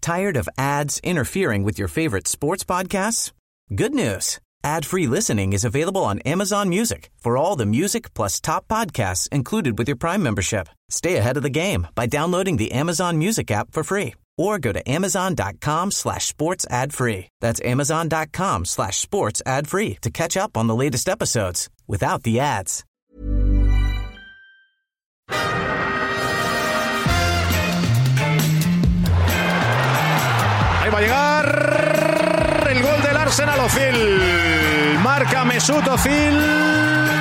Tired of ads interfering with your favorite sports podcasts? Good news. Ad-free listening is available on Amazon Music for all the music plus top podcasts included with your Prime membership. Stay ahead of the game by downloading the Amazon Music app for free or go to amazon.com/sports ad free. That's amazon.com/sports ad free to catch up on the latest episodes without the ads. Ahí va a llegar el gol del Arsenal. Özil marca Mesut Özil.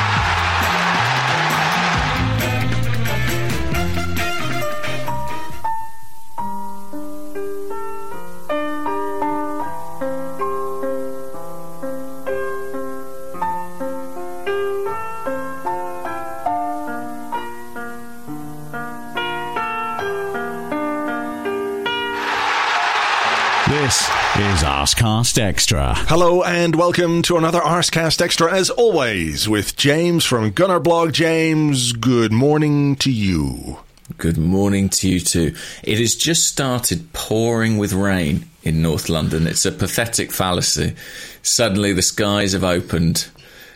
This is Arsecast Extra. Hello and welcome to another Arsecast Extra, as always, with James from Gunner Blog. James, good morning to you. Good morning to you too. It has just started pouring with rain in North London. It's a pathetic fallacy. Suddenly the skies have opened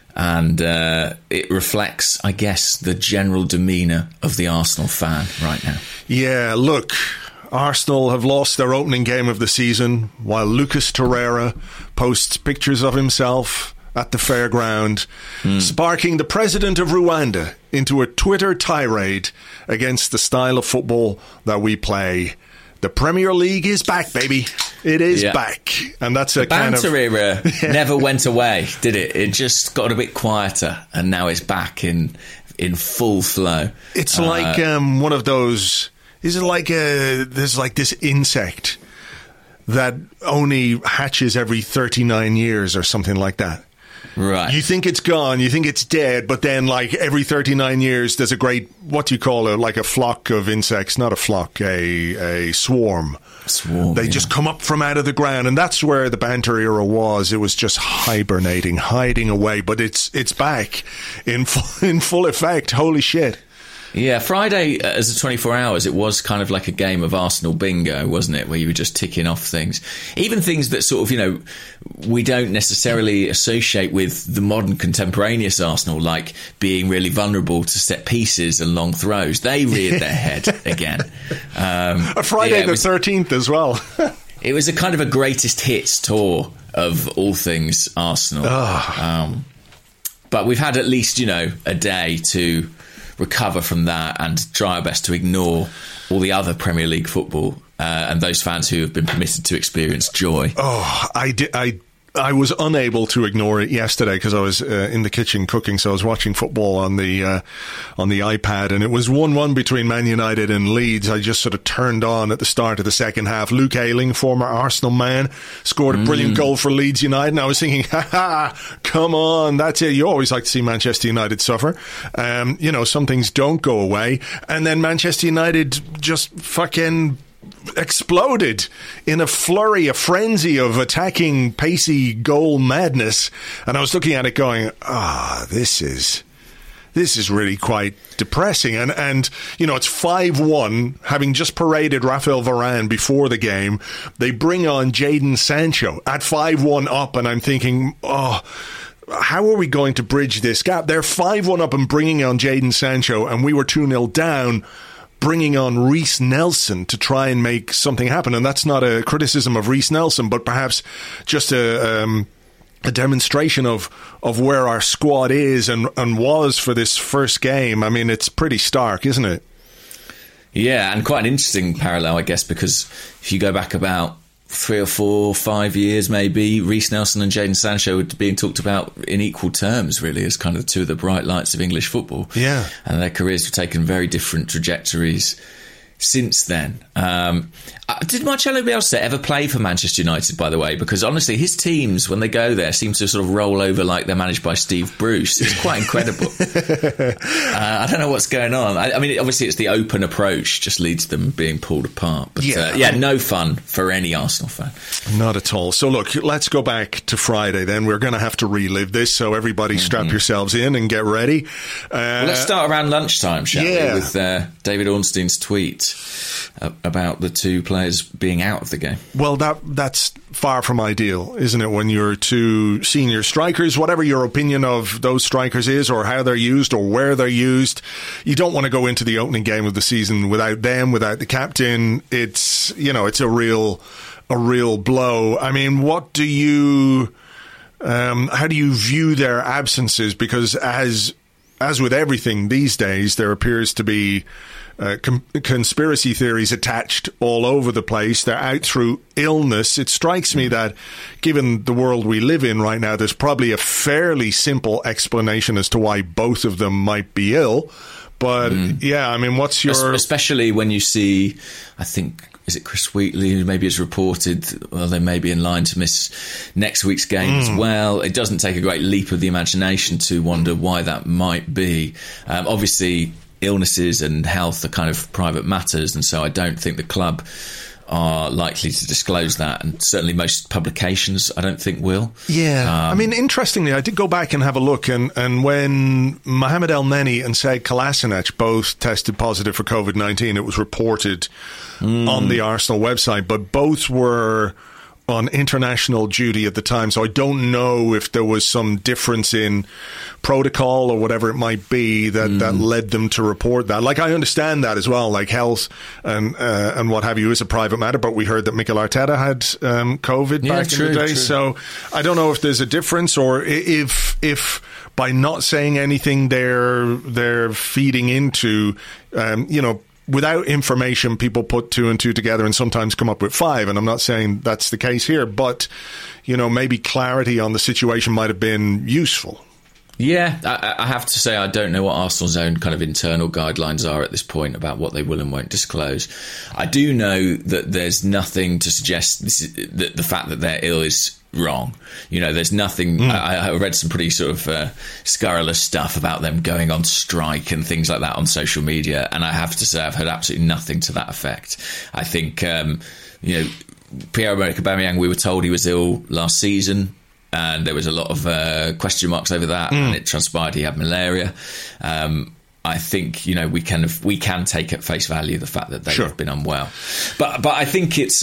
and it reflects, I guess, the general demeanour of the Arsenal fan right now. Yeah, look, Arsenal have lost their opening game of the season while Lucas Torreira posts pictures of himself at the fairground, sparking the president of Rwanda into a Twitter tirade against the style of football that we play. The Premier League is back, baby. It is back. And that's a kind of... banter era never went away, did it? It just got a bit quieter and now it's back in full flow. It's like one of those... Is it like there's like this insect that only hatches every 39 years or something like that? Right. You think it's gone, you think it's dead, but then like every 39 years there's a great, what do you call it, like a flock of insects, not a flock, a swarm. They just come up from out of the ground, and that's where the banter era was. It was just hibernating, hiding away, but it's back in full effect. Holy shit. Yeah, Friday as a 24 hours, it was kind of like a game of Arsenal bingo, wasn't it? Where you were just ticking off things. Even things that sort of, we don't necessarily associate with the modern contemporaneous Arsenal, like being really vulnerable to set pieces and long throws. They reared their head again. A Friday the 13th as well. It was a kind of a greatest hits tour of all things Arsenal. But we've had at least, a day to recover from that and try our best to ignore all the other Premier League football and those fans who have been permitted to experience joy. Oh, I was unable to ignore it yesterday because I was in the kitchen cooking, so I was watching football on the iPad, and it was 1-1 between Man United and Leeds. I just sort of turned on at the start of the second half. Luke Ayling, former Arsenal man, scored a brilliant goal for Leeds United, and I was thinking, come on, that's it. You always like to see Manchester United suffer. Some things don't go away, and then Manchester United just fucking exploded in a flurry, a frenzy of attacking, pacey goal madness. And I was looking at it going, this is really quite depressing. And it's 5-1, having just paraded Rafael Varane before the game. They bring on Jadon Sancho at 5-1 up, and I'm thinking, how are we going to bridge this gap? They're 5-1 up and bringing on Jadon Sancho, and we were 2-0 down, bringing on Reiss Nelson to try and make something happen. And that's not a criticism of Reiss Nelson, but perhaps just a demonstration of where our squad is and was for this first game. I mean, it's pretty stark, isn't it? Yeah, and quite an interesting parallel, I guess, because if you go back about 3 or 4, 5 years maybe, Reiss Nelson and Jadon Sancho were being talked about in equal terms, really, as kind of two of the bright lights of English football. Yeah. And their careers have taken very different trajectories since then. Did Marcelo Bielsa ever play for Manchester United, by the way? Because honestly, his teams, when they go there, seem to sort of roll over like they're managed by Steve Bruce. It's quite incredible. I don't know what's going on. I mean, obviously it's the open approach just leads to them being pulled apart. But no fun for any Arsenal fan. Not at all. So look, let's go back to Friday then. We're going to have to relive this, so everybody strap yourselves in and get ready. Well, let's start around lunchtime, shall we, with David Ornstein's tweet about the two players being out of the game. Well, that's far from ideal, isn't it? When you're two senior strikers, whatever your opinion of those strikers is, or how they're used, or where they're used, you don't want to go into the opening game of the season without them, without the captain. It's a real blow. I mean, what do you? How do you view their absences? Because as with everything these days, there appears to be conspiracy theories attached all over the place. They're out through illness. It strikes me that, given the world we live in right now, there's probably a fairly simple explanation as to why both of them might be ill. But yeah, I mean, what's your... Especially when you see, I think... Is it Chris Wheatley who maybe has reported, well, they may be in line to miss next week's game as well? It doesn't take a great leap of the imagination to wonder why that might be. Obviously, illnesses and health are kind of private matters, and so I don't think the club are likely to disclose that, and certainly most publications I don't think will. Yeah, I mean, interestingly, I did go back and have a look, and when Mohamed El Neni and Sead Kolasinac both tested positive for COVID-19, it was reported on the Arsenal website, but both were on international duty at the time, so I don't know if there was some difference in protocol or whatever it might be that led them to report that. Like, I understand that as well, like health and what have you is a private matter, but we heard that Mikel Arteta had COVID back in the day, so I don't know if there's a difference, or if by not saying anything they're feeding into, without information, people put 2 and 2 together and sometimes come up with 5. And I'm not saying that's the case here, but, maybe clarity on the situation might have been useful. Yeah, I have to say I don't know what Arsenal's own kind of internal guidelines are at this point about what they will and won't disclose. I do know that there's nothing to suggest that the fact that they're ill is wrong. There's nothing. I read some pretty sort of scurrilous stuff about them going on strike and things like that on social media, and I have to say I've heard absolutely nothing to that effect. I think Pierre-Emerick Aubameyang, we were told he was ill last season, and there was a lot of question marks over that, and it transpired he had malaria. I think we can take at face value the fact that they've been unwell, but I think it's.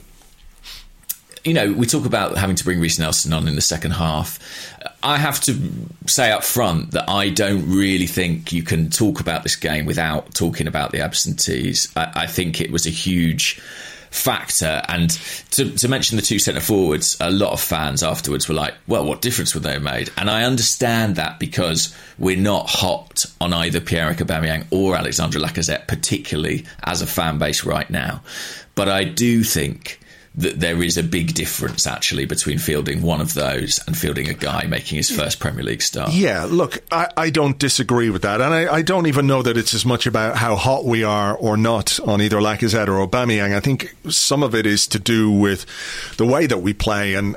We talk about having to bring Reiss Nelson on in the second half. I have to say up front that I don't really think you can talk about this game without talking about the absentees. I think it was a huge factor. And to mention the two centre-forwards, a lot of fans afterwards were like, well, what difference would they have made? And I understand that because we're not hot on either Pierre-Emerick Aubameyang or Alexandre Lacazette, particularly as a fan base right now. But I do think that there is a big difference, actually, between fielding one of those and fielding a guy making his first Premier League start. Yeah, look, I don't disagree with that. And I don't even know that it's as much about how hot we are or not on either Lacazette or Aubameyang. I think some of it is to do with the way that we play and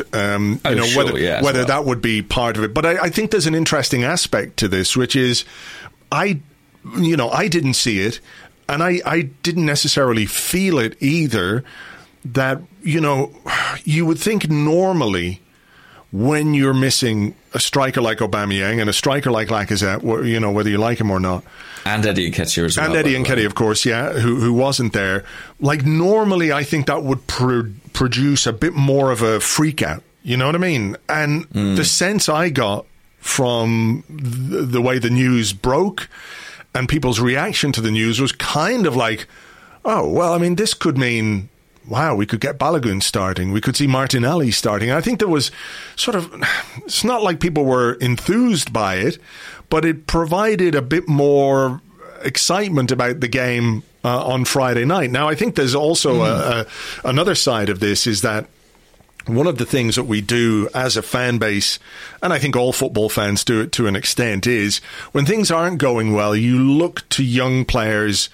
whether that would be part of it. But I think there's an interesting aspect to this, which is I didn't see it, and I didn't necessarily feel it either. That, you would think normally when you're missing a striker like Aubameyang and a striker like Lacazette, whether you like him or not. And Eddie Nketiah as well. And Eddie Nketiah, of course, yeah, who wasn't there. Like, normally I think that would produce a bit more of a freak out. You know what I mean? And the sense I got from the way the news broke and people's reaction to the news was kind of like, oh, well, I mean, this could mean... wow, we could get Balogun starting. We could see Martinelli starting. I think there was it's not like people were enthused by it, but it provided a bit more excitement about the game on Friday night. Now, I think there's also another side of this, is that one of the things that we do as a fan base, and I think all football fans do it to an extent, is when things aren't going well, you look to young players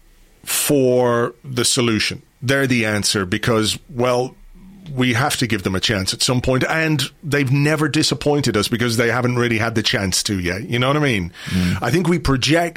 for the solution. They're the answer because, well, we have to give them a chance at some point, and they've never disappointed us because they haven't really had the chance to yet. You know what I mean? I think we project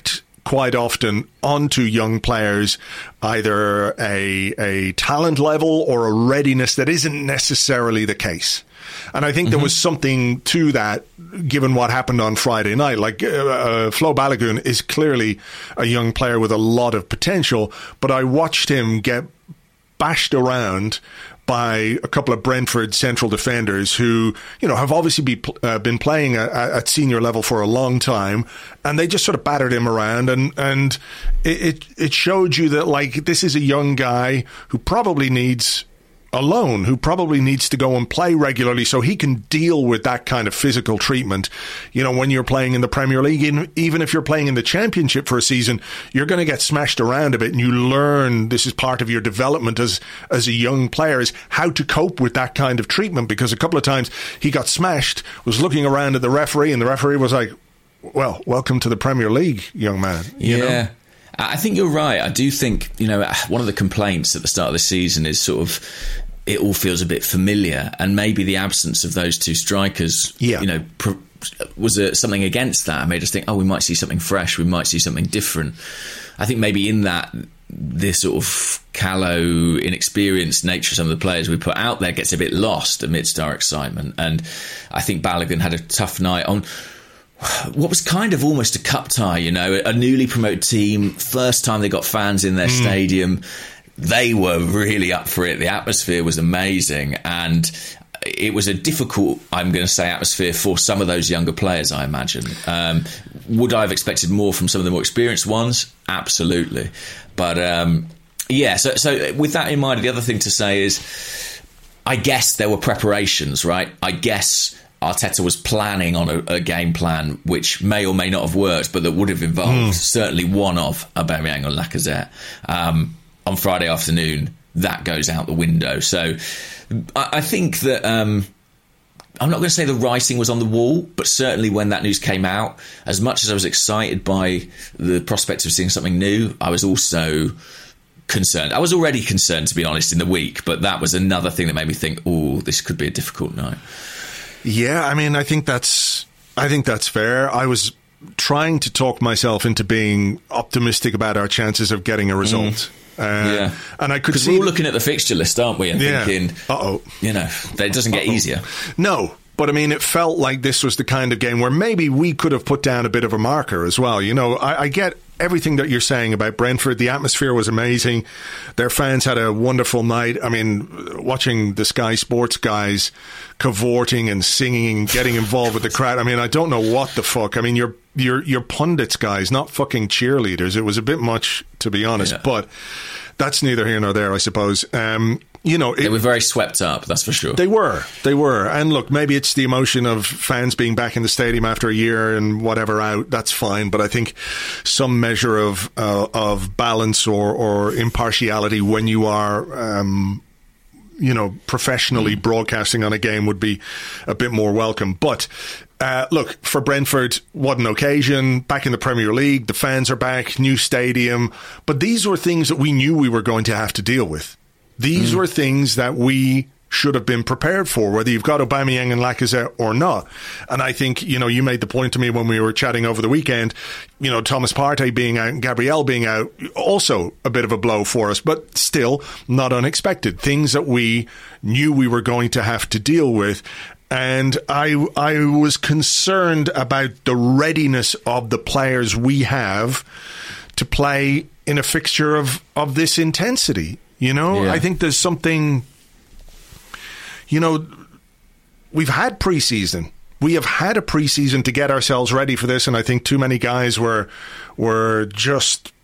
quite often onto young players either a talent level or a readiness that isn't necessarily the case. And I think there was something to that, given what happened on Friday night. Like, Flo Balogun is clearly a young player with a lot of potential, but I watched him get bashed around by a couple of Brentford central defenders who, you know, have obviously been playing at senior level for a long time, and they just sort of battered him around, and it showed you that, like, this is a young guy who probably needs a loan, who probably needs to go and play regularly so he can deal with that kind of physical treatment. You know, when you're playing in the Premier League, even if you're playing in the Championship for a season, you're going to get smashed around a bit, and you learn, this is part of your development as a young player, is how to cope with that kind of treatment. Because a couple of times he got smashed, was looking around at the referee, and the referee was like, well, welcome to the Premier League, young man. You know? I think you're right. I do think, you know, one of the complaints at the start of the season is sort of, it all feels a bit familiar, and maybe the absence of those two strikers, you know, was something against that. It made us think, oh, we might see something fresh, we might see something different. I think maybe in that, this sort of callow, inexperienced nature of some of the players we put out there gets a bit lost amidst our excitement. And I think Balogun had a tough night on what was kind of almost a cup tie, you know, a newly promoted team, first time they got fans in their stadium. They were really up for it. The atmosphere was amazing, and it was a difficult, I'm going to say, atmosphere for some of those younger players, I imagine. Would I have expected more from some of the more experienced ones? Absolutely. But so with that in mind, the other thing to say is, I guess there were preparations, right? I guess Arteta was planning on a game plan which may or may not have worked, but that would have involved certainly one of Aubameyang or Lacazette. On Friday afternoon, that goes out the window. So I think that I'm not going to say the writing was on the wall, but certainly when that news came out, as much as I was excited by the prospect of seeing something new, I was also concerned. I was already concerned, to be honest, in the week, but that was another thing that made me think, oh, this could be a difficult night. Yeah, I mean, I think that's fair. I was trying to talk myself into being optimistic about our chances of getting a result. And I could see, we're all looking at the fixture list, aren't we, and thinking, you know, that it doesn't get easier. No, but I mean, it felt like this was the kind of game where maybe we could have put down a bit of a marker as well. You know, I get everything that you're saying about Brentford. The atmosphere was amazing. Their fans had a wonderful night. I mean, watching the Sky Sports guys cavorting and singing and getting involved with the crowd. I mean, I don't know what the fuck. I mean, you're pundits, guys, not fucking cheerleaders. It was a bit much, to be honest, but that's neither here nor there, I suppose. You know, they were very swept up, that's for sure. They were. And look, maybe it's the emotion of fans being back in the stadium after a year and whatever out. That's fine. But I think some measure of balance or impartiality when you are, you know, professionally broadcasting on a game would be a bit more welcome. But look, for Brentford, what an occasion. Back in the Premier League, the fans are back, new stadium. But these were things that we knew we were going to have to deal with. These were things that we should have been prepared for, whether you've got Aubameyang and Lacazette or not. And I think, you know, you made the point to me when we were chatting over the weekend, you know, Thomas Partey being out and Gabriel being out, also a bit of a blow for us, but still not unexpected. Things that we knew we were going to have to deal with. And I was concerned about the readiness of the players we have to play in a fixture of this intensity. You know, I think there's something, you know, we've had preseason. We have had a preseason to get ourselves ready for this. And I think too many guys were just,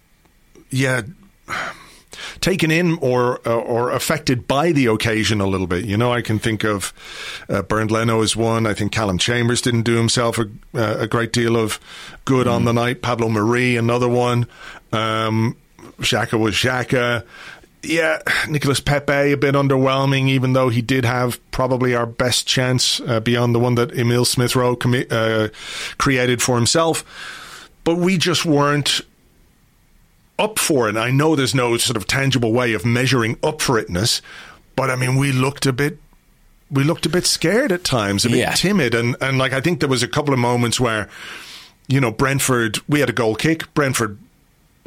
taken in or affected by the occasion a little bit. You know, I can think of Bernd Leno as one. I think Callum Chambers didn't do himself a great deal of good on the night. Pablo Mari, another one. Xhaka was Xhaka. Yeah, Nicolas Pepe, a bit underwhelming, even though he did have probably our best chance beyond the one that Emile Smith-Rowe created for himself. But we just weren't up for it. And I know there's no sort of tangible way of measuring up for itness, but I mean, we looked a bit scared at times, a bit timid. And like, I think there was a couple of moments where, you know, Brentford, we had a goal kick. Brentford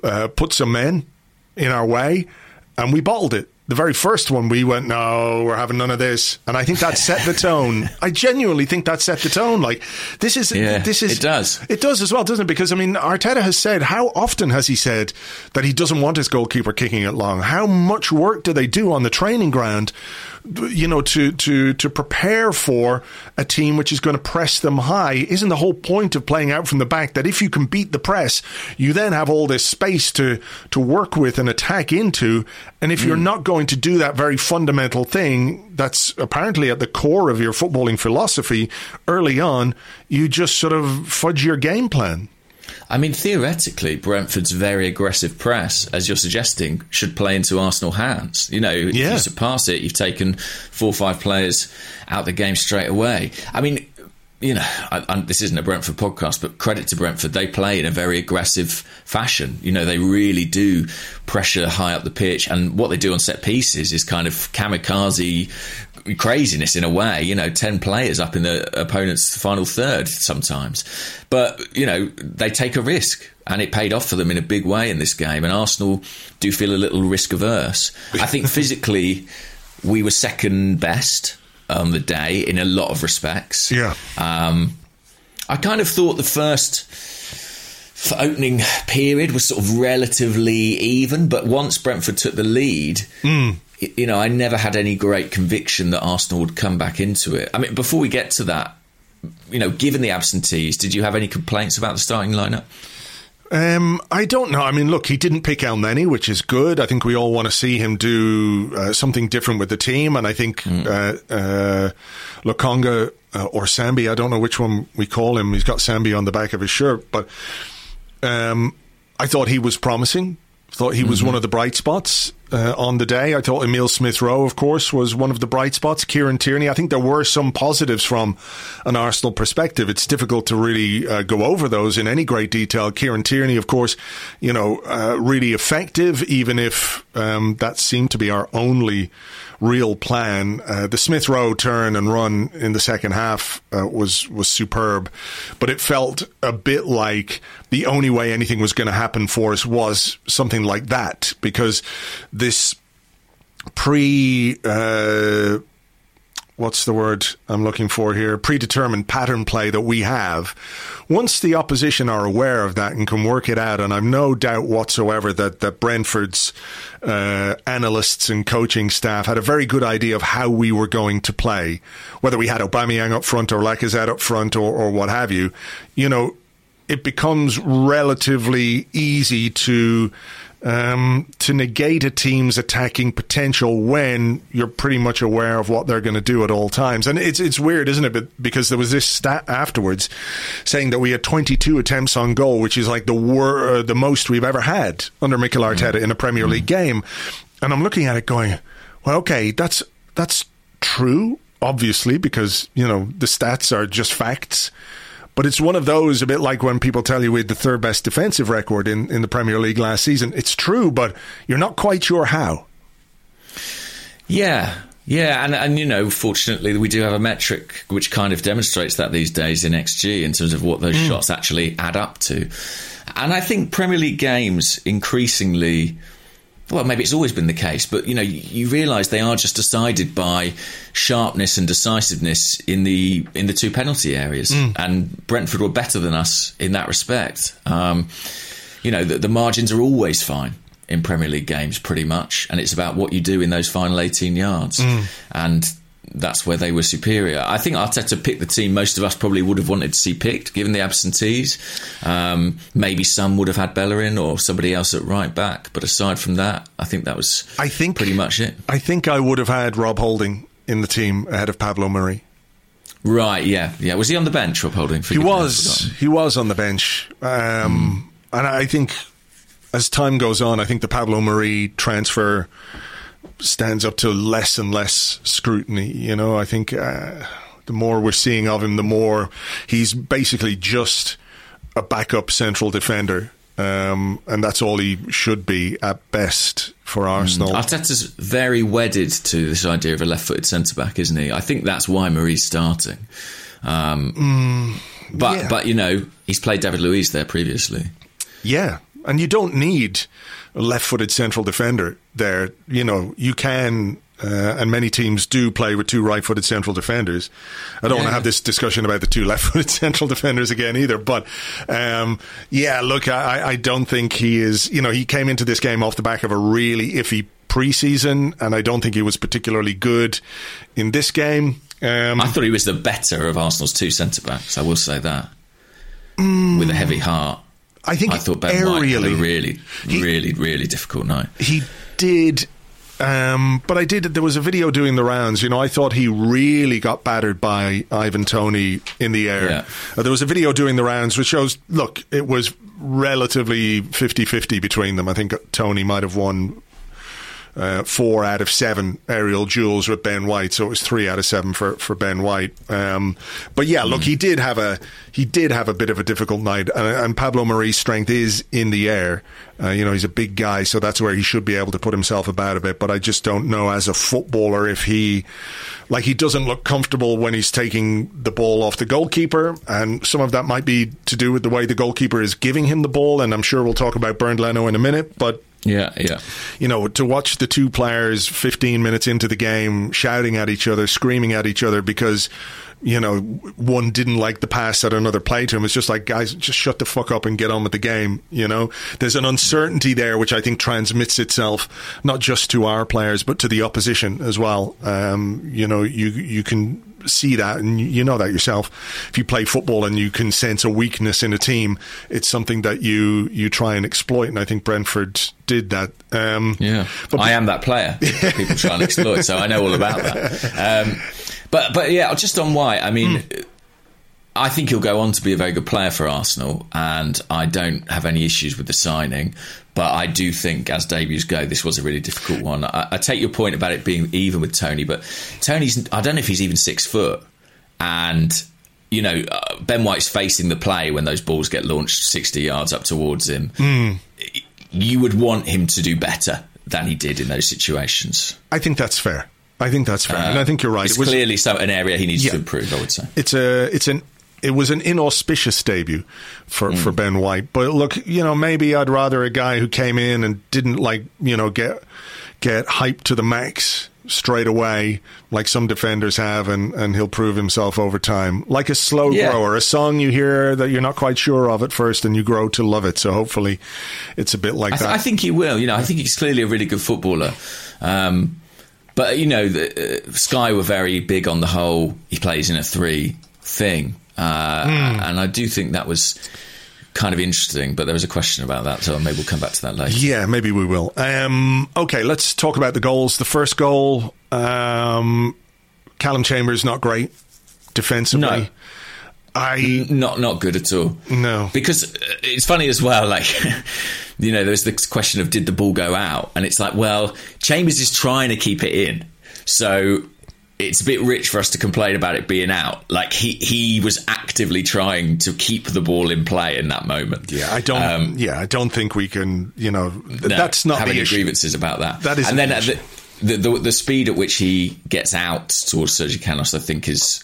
put some men in our way, and we bottled it. The very first one, we went, no, we're having none of this. And I think that set the tone. I genuinely think that set the tone. Like, this is... it does. It does as well, doesn't it? Because, I mean, Arteta has said, how often has he said that he doesn't want his goalkeeper kicking it long? How much work do they do on the training ground, you know, to prepare for a team which is going to press them high? Isn't the whole point of playing out from the back that if you can beat the press, you then have all this space to work with and attack into? And if you're not going to do that very fundamental thing that's apparently at the core of your footballing philosophy early on, you just sort of fudge your game plan. I mean, theoretically, Brentford's very aggressive press, as you're suggesting, should play into Arsenal hands. You know, if you surpass it, you've taken 4 or 5 players out the game straight away. I mean, you know, this isn't a Brentford podcast, but credit to Brentford. They play in a very aggressive fashion. You know, they really do pressure high up the pitch. And what they do on set pieces is kind of kamikaze craziness in a way. You know, 10 players up in the opponent's final third sometimes. But, you know, they take a risk. And it paid off for them in a big way in this game. And Arsenal do feel a little risk averse. I think physically we were second best on the day in a lot of respects. Yeah. I kind of thought the first opening period was sort of relatively even, but once Brentford took the lead, you know, I never had any great conviction that Arsenal would come back into it. I mean, before we get to that, you know, given the absentees, did you have any complaints about the starting lineup? I don't know. I mean, look, he didn't pick El Neni, which is good. I think we all want to see him do something different with the team. And I think Lokonga or Sambi, I don't know which one we call him. He's got Sambi on the back of his shirt. But I thought he was promising. Thought he was one of the bright spots on the day. I thought Emile Smith-Rowe, of course, was one of the bright spots. Kieran Tierney, I think there were some positives from an Arsenal perspective. It's difficult to really go over those in any great detail. Kieran Tierney, of course, you know, really effective, even if that seemed to be our only real plan. The Smith-Rowe turn and run in the second half was superb, but it felt a bit like the only way anything was going to happen for us was something like that, because this what's the word I'm looking for here? Predetermined pattern play that we have. Once the opposition are aware of that and can work it out, and I've no doubt whatsoever that Brentford's analysts and coaching staff had a very good idea of how we were going to play, whether we had Aubameyang up front or Lacazette up front or what have you, you know, it becomes relatively easy to negate a team's attacking potential when you're pretty much aware of what they're going to do at all times. And it's weird, isn't it? Because there was this stat afterwards saying that we had 22 attempts on goal, which is like the most we've ever had under Mikel Arteta in a Premier League game. And I'm looking at it going, well, okay, that's true, obviously, because, you know, the stats are just facts. But it's one of those, a bit like when people tell you we had the third best defensive record in the Premier League last season. It's true, but you're not quite sure how. Yeah, and you know, fortunately, we do have a metric which kind of demonstrates that these days in XG in terms of what those shots actually add up to. And I think Premier League games increasingly... Well, maybe it's always been the case, but, you know, you realise they are just decided by sharpness and decisiveness in the 2 penalty areas. And Brentford were better than us in that respect. You know, the margins are always fine in Premier League games, pretty much. And it's about what you do in those final 18 yards. And that's where they were superior. I think Arteta picked the team most of us probably would have wanted to see picked, given the absentees. Maybe some would have had Bellerin or somebody else at right back. But aside from that, I think that was pretty much it. I think I would have had Rob Holding in the team ahead of Pablo Mari. Right, yeah. Was he on the bench, Rob Holding? He was on the bench. And I think as time goes on, I think the Pablo Mari transfer stands up to less and less scrutiny. You know, I think the more we're seeing of him, the more he's basically just a backup central defender. And that's all he should be at best for Arsenal. Arteta's very wedded to this idea of a left-footed centre-back, isn't he? I think that's why Mari's starting. But you know, he's played David Luiz there previously. Yeah, And you don't need a left-footed central defender there. You know, you can, and many teams do play with two right-footed central defenders. I don't want to have this discussion about the two left-footed central defenders again either. But, look, I don't think he is, you know, he came into this game off the back of a really iffy preseason, and I don't think he was particularly good in this game. I thought he was the better of Arsenal's two centre-backs, I will say that. With a heavy heart. I thought Ben White had a really difficult night. He did, but there was a video doing the rounds. You know, I thought he really got battered by Ivan Toney in the air. Yeah. There was a video doing the rounds which shows, look, it was relatively 50-50 between them. I think Toney might have won 4 out of 7 aerial duels with Ben White, so it was 3 out of 7 for Ben White. But yeah, look, he did have a bit of a difficult night, and Pablo Mari's strength is in the air. You know, he's a big guy, so that's where he should be able to put himself about a bit. But I just don't know as a footballer if he doesn't look comfortable when he's taking the ball off the goalkeeper, and some of that might be to do with the way the goalkeeper is giving him the ball. And I'm sure we'll talk about Bernd Leno in a minute, but. Yeah. You know, to watch the two players 15 minutes into the game shouting at each other, screaming at each other because, you know, one didn't like the pass that another played to him. It's just like, guys, just shut the fuck up and get on with the game. You know, there's an uncertainty there which I think transmits itself not just to our players but to the opposition as well. You know, you can see that, and you know that yourself. If you play football and you can sense a weakness in a team, it's something that you try and exploit, and I think Brentford did that. But I am that player people try and exploit, so I know all about that. But yeah, just on White, I mean, I think he'll go on to be a very good player for Arsenal, and I don't have any issues with the signing. But I do think, as debuts go, this was a really difficult one. I take your point about it being even with Toney, but Toney's, I don't know if he's even 6 foot. And, you know, Ben White's facing the play when those balls get launched 60 yards up towards him. You would want him to do better than he did in those situations. I think that's fair. And I think you're right. It's clearly an area he needs to improve, I would say. It was an inauspicious debut for Ben White. But look, you know, maybe I'd rather a guy who came in and didn't get hyped to the max straight away like some defenders have, and he'll prove himself over time. Like a slow grower, a song you hear that you're not quite sure of at first and you grow to love it. So hopefully it's a bit like that. I think he will. You know, I think he's clearly a really good footballer. But, you know, Sky were very big on the whole he plays in a 3 thing. And I do think that was kind of interesting, but there was a question about that, so maybe we'll come back to that later. Yeah, maybe we will. Okay, let's talk about the goals. The first goal, Callum Chambers, not great defensively. No. Not good at all. No. Because it's funny as well, like, you know, there's this question of did the ball go out? And it's like, well, Chambers is trying to keep it in. So it's a bit rich for us to complain about it being out. Like, he was actively trying to keep the ball in play in that moment. Yeah, I don't think we can, you know, that's not have the any issue. Grievances about that. That is, and then the speed at which he gets out towards Sergi Canos, I think, is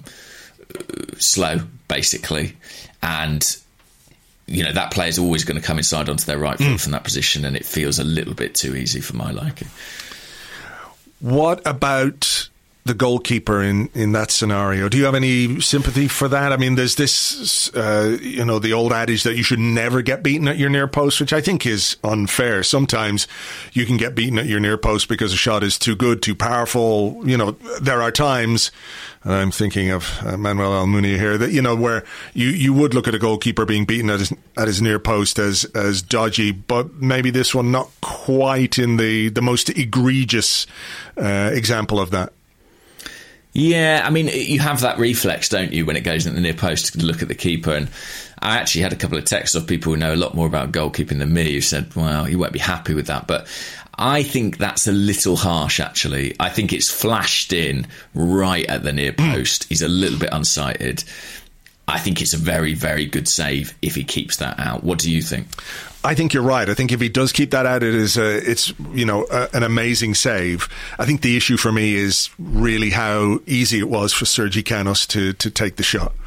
slow, basically. And, you know, that player's always going to come inside onto their right foot from that position, and it feels a little bit too easy for my liking. What about the goalkeeper in that scenario? Do you have any sympathy for that? I mean, there's this, you know, the old adage that you should never get beaten at your near post, which I think is unfair. Sometimes you can get beaten at your near post because a shot is too good, too powerful. You know, there are times, and I'm thinking of Manuel Almunia here, that, you know, where you would look at a goalkeeper being beaten at his near post as dodgy, but maybe this one not quite in the most egregious example of that. Yeah, I mean, you have that reflex, don't you, when it goes in the near post to look at the keeper. And I actually had a couple of texts of people who know a lot more about goalkeeping than me who said, well, you won't be happy with that. But I think that's a little harsh, actually. I think it's flashed in right at the near post. He's a little bit unsighted. I think it's a very, very good save if he keeps that out. What do you think? I think you're right. I think if he does keep that out, it's you know, an amazing save. I think the issue for me is really how easy it was for Sergi Canos to take the shot.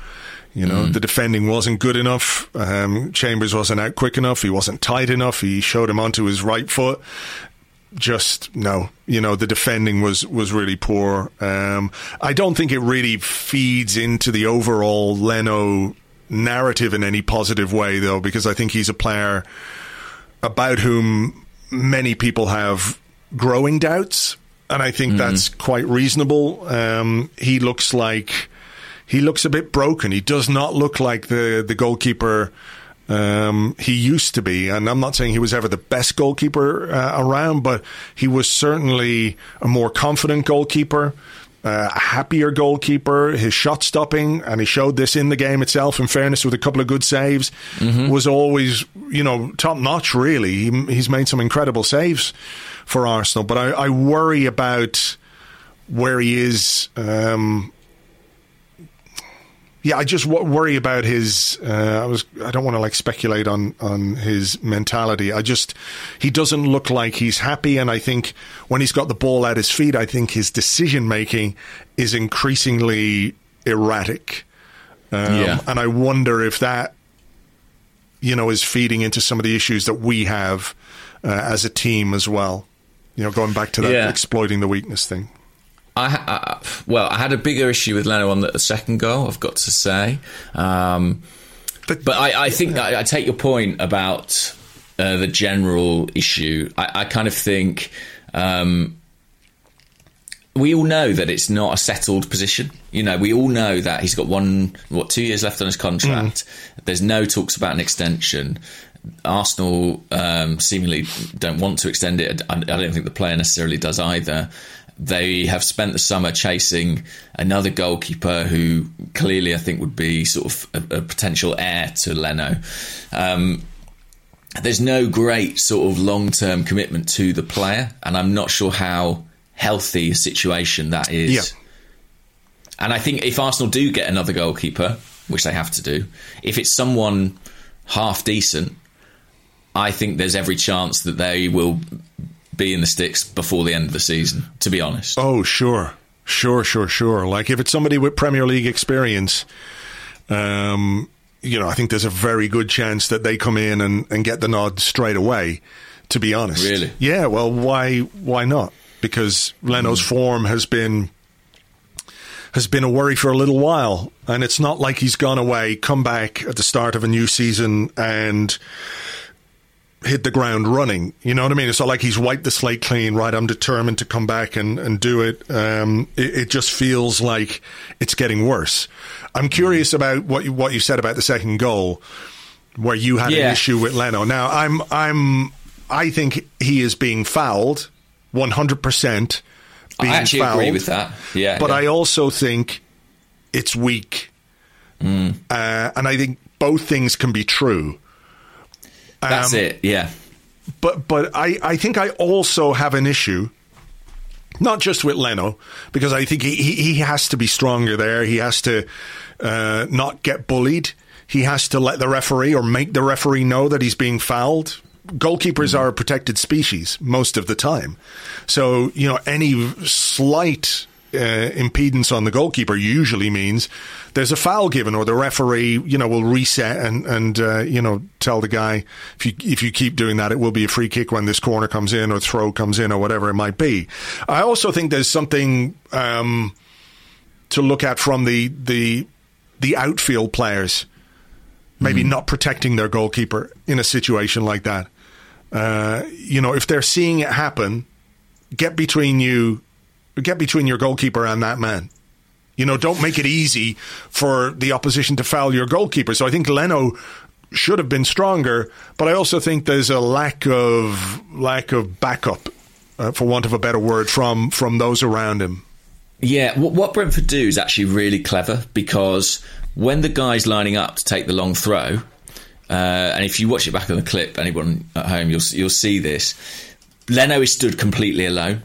You know, the defending wasn't good enough. Chambers wasn't out quick enough. He wasn't tight enough. He showed him onto his right foot. Just, no. You know, the defending was really poor. I don't think it really feeds into the overall Leno narrative in any positive way, though, because I think he's a player about whom many people have growing doubts. And I think that's quite reasonable. He looks a bit broken. He does not look like the goalkeeper he used to be. And I'm not saying he was ever the best goalkeeper around, but he was certainly a more confident goalkeeper, a happier goalkeeper. His shot stopping, and he showed this in the game itself, in fairness, with a couple of good saves, was always, you know, top notch, really. He's made some incredible saves for Arsenal, but I worry about where he is. I just worry about his. I don't want to speculate on his mentality. He doesn't look like he's happy, and I think when he's got the ball at his feet, I think his decision making is increasingly erratic. And I wonder if that, you know, is feeding into some of the issues that we have as a team as well. You know, going back to that exploiting the weakness thing. I had a bigger issue with Leno on the second goal, I've got to say. But I think I take your point about the general issue. I kind of think we all know that it's not a settled position. You know, we all know that he's got 2 years left on his contract. There's no talks about an extension. Arsenal seemingly don't want to extend it. I don't think the player necessarily does either. They have spent the summer chasing another goalkeeper who clearly I think would be sort of a potential heir to Leno. There's no great sort of long-term commitment to the player, and I'm not sure how healthy a situation that is. Yeah. And I think if Arsenal do get another goalkeeper, which they have to do, if it's someone half decent, I think there's every chance that they will be in the sticks before the end of the season, to be honest. Oh, sure. Like, if it's somebody with Premier League experience, you know, I think there's a very good chance that they come in and get the nod straight away, to be honest. Really? Yeah, well, why not? Because Leno's form has been a worry for a little while, and it's not like he's gone away, come back at the start of a new season and hit the ground running. You know what I mean? It's not like he's wiped the slate clean, right? I'm determined to come back and do it. It just feels like it's getting worse. I'm curious about what you said about the second goal, where you had an issue with Leno. Now, I think he is being fouled, 100%. I actually agree with that. Yeah, but I also think it's weak, and I think both things can be true. That's it, yeah. But I think I also have an issue, not just with Leno, because I think he has to be stronger there. He has to not get bullied. He has to let the referee or make the referee know that he's being fouled. Goalkeepers are a protected species most of the time. So, you know, any slight impedance on the goalkeeper usually means there's a foul given, or the referee, you know, will reset and you know, tell the guy, if you keep doing that, it will be a free kick when this corner comes in or throw comes in or whatever it might be. I also think there's something to look at from the outfield players, maybe not protecting their goalkeeper in a situation like that. You know, if they're seeing it happen, get between your goalkeeper and that man. You know, don't make it easy for the opposition to foul your goalkeeper. So I think Leno should have been stronger, but I also think there's a lack of backup, for want of a better word, from those around him. Yeah, what Brentford do is actually really clever, because when the guy's lining up to take the long throw, and if you watch it back on the clip, anyone at home, you'll see this. Leno is stood completely alone.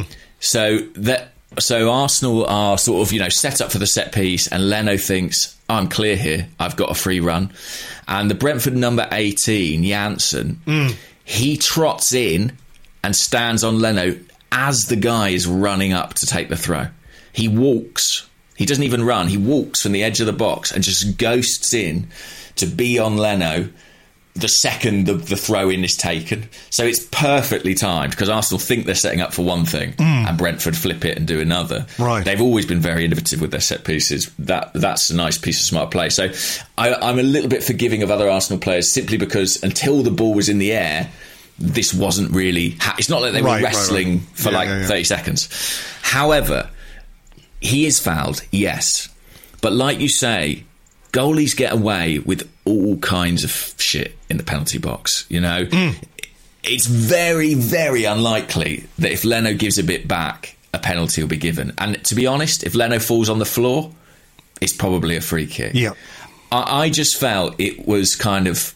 So Arsenal are sort of, you know, set up for the set piece, and Leno thinks, I'm clear here, I've got a free run. And the Brentford number 18, Janssen, he trots in and stands on Leno as the guy is running up to take the throw. He walks He doesn't even run. He walks from the edge of the box and just ghosts in to be on Leno the second the throw-in is taken. So it's perfectly timed, because Arsenal think they're setting up for one thing and Brentford flip it and do another. Right. They've always been very innovative with their set pieces. That's a nice piece of smart play. So I'm a little bit forgiving of other Arsenal players, simply because until the ball was in the air, this wasn't really... It's not like they were wrestling for 30 seconds. However, he is fouled, yes. But like you say, goalies get away with all kinds of shit in the penalty box, you know. It's very, very unlikely that if Leno gives a bit back, a penalty will be given. And to be honest, if Leno falls on the floor, it's probably a free kick. Yeah. I just felt it was kind of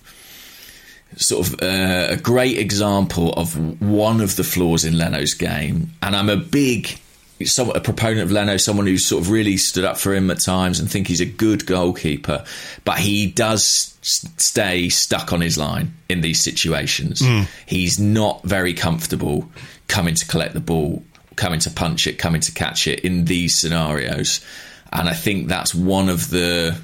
sort of a great example of one of the flaws in Leno's game. And I'm a proponent of Leno, someone who's sort of really stood up for him at times and think he's a good goalkeeper, but he does stay stuck on his line in these situations. He's not very comfortable coming to collect the ball, coming to punch it, coming to catch it in these scenarios. And I think that's one of the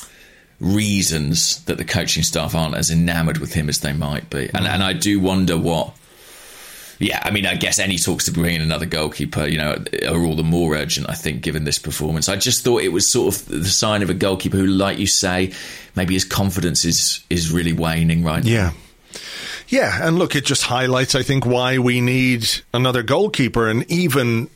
reasons that the coaching staff aren't as enamoured with him as they might be. And I do wonder what... Yeah, I mean, I guess any talks to bring in another goalkeeper, you know, are all the more urgent, I think, given this performance. I just thought it was sort of the sign of a goalkeeper who, like you say, maybe his confidence is really waning right now. Yeah, and look, it just highlights, I think, why we need another goalkeeper. And even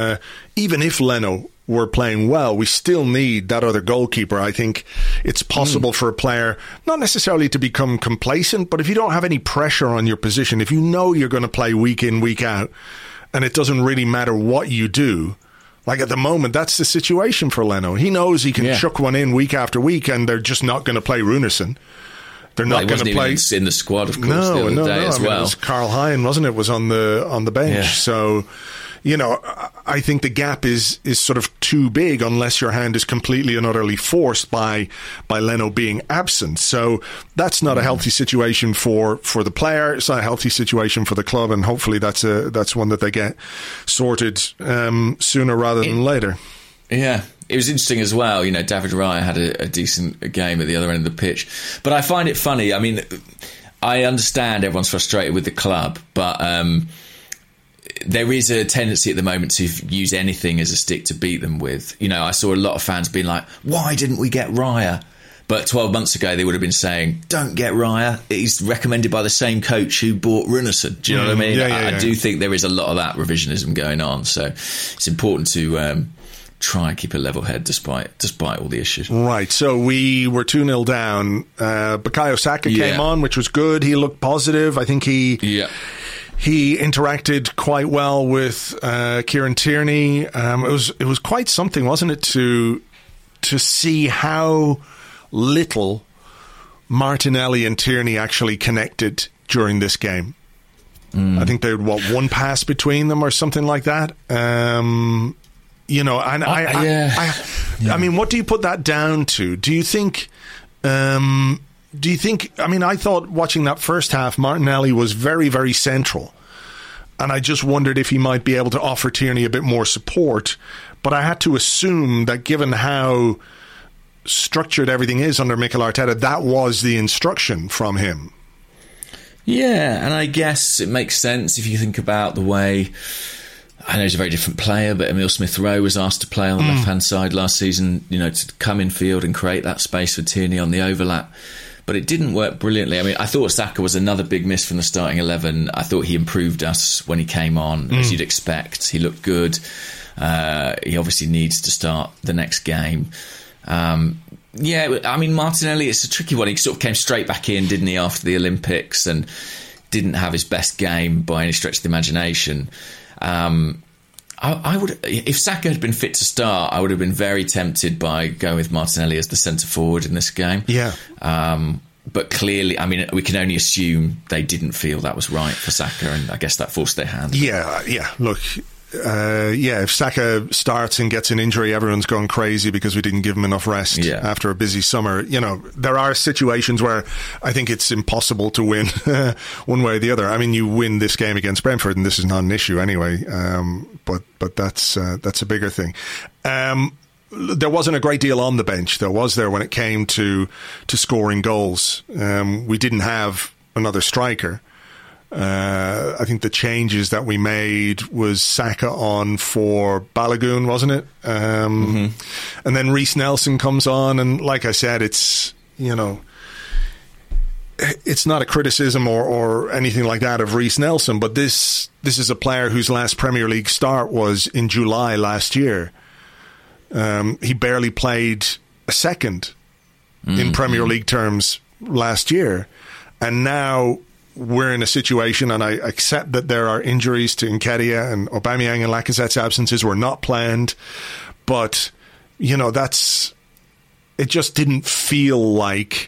if Leno were playing well, we still need that other goalkeeper. I think it's possible for a player not necessarily to become complacent, but if you don't have any pressure on your position, if you know you're going to play week in, week out, and it doesn't really matter what you do, like at the moment, that's the situation for Leno. He knows he can chuck one in week after week, and they're just not going to play Runarsson. They're not going to play even in the squad, of course, the other day as well. It was Karl Hein, wasn't it? Was on the bench. Yeah. So, you know, I think the gap is sort of too big unless your hand is completely and utterly forced by Leno being absent. So that's not a healthy situation for the player. It's not a healthy situation for the club, and hopefully that's one that they get sorted sooner rather than later. Yeah. It was interesting as well, you know, David Raya had a decent game at the other end of the pitch. But I find it funny. I mean, I understand everyone's frustrated with the club, but there is a tendency at the moment to use anything as a stick to beat them with. You know, I saw a lot of fans being like, why didn't we get Raya? But 12 months ago, they would have been saying, don't get Raya. He's recommended by the same coach who bought Runarsson. Do you know what I mean? I do think there is a lot of that revisionism going on. So it's important to try and keep a level head despite all the issues. Right, so we were 2-0 down. Bukayo Saka came on, which was good. He looked positive. I think he interacted quite well with Kieran Tierney. It was quite something, wasn't it, to see how little Martinelli and Tierney actually connected during this game. I think they had, one pass between them or something like that. You know, and I mean, what do you put that down to? Do you think, I mean, I thought watching that first half, Martinelli was very, very central. And I just wondered if he might be able to offer Tierney a bit more support. But I had to assume that given how structured everything is under Mikel Arteta, that was the instruction from him. Yeah, and I guess it makes sense if you think about the way... I know he's a very different player, but Emile Smith-Rowe was asked to play on the left-hand side last season, you know, to come in field and create that space for Tierney on the overlap. But it didn't work brilliantly. I mean, I thought Saka was another big miss from the starting 11. I thought he improved us when he came on, as you'd expect. He looked good. He obviously needs to start the next game. Yeah, I mean, Martinelli, it's a tricky one. He sort of came straight back in, didn't he, after the Olympics, and didn't have his best game by any stretch of the imagination. I would, if Saka had been fit to start, I would have been very tempted by going with Martinelli as the centre forward in this game. Yeah. But clearly, I mean, we can only assume they didn't feel that was right for Saka, and I guess that forced their hand. Yeah. Look, if Saka starts and gets an injury, everyone's going crazy because we didn't give him enough rest after a busy summer. You know, there are situations where I think it's impossible to win one way or the other. I mean, you win this game against Brentford, and this is not an issue anyway. But that's a bigger thing. there wasn't a great deal on the bench, though, was there, when it came to scoring goals? We didn't have another striker. I think the changes that we made was Saka on for Balogun, wasn't it? And then Reiss Nelson comes on, and like I said, it's not a criticism or anything like that of Reiss Nelson, but this is a player whose last Premier League start was in July last year. He barely played a second in Premier League terms last year, and now we're in a situation, and I accept that there are injuries to Nketiah and Aubameyang and Lacazette's absences were not planned, but it just didn't feel like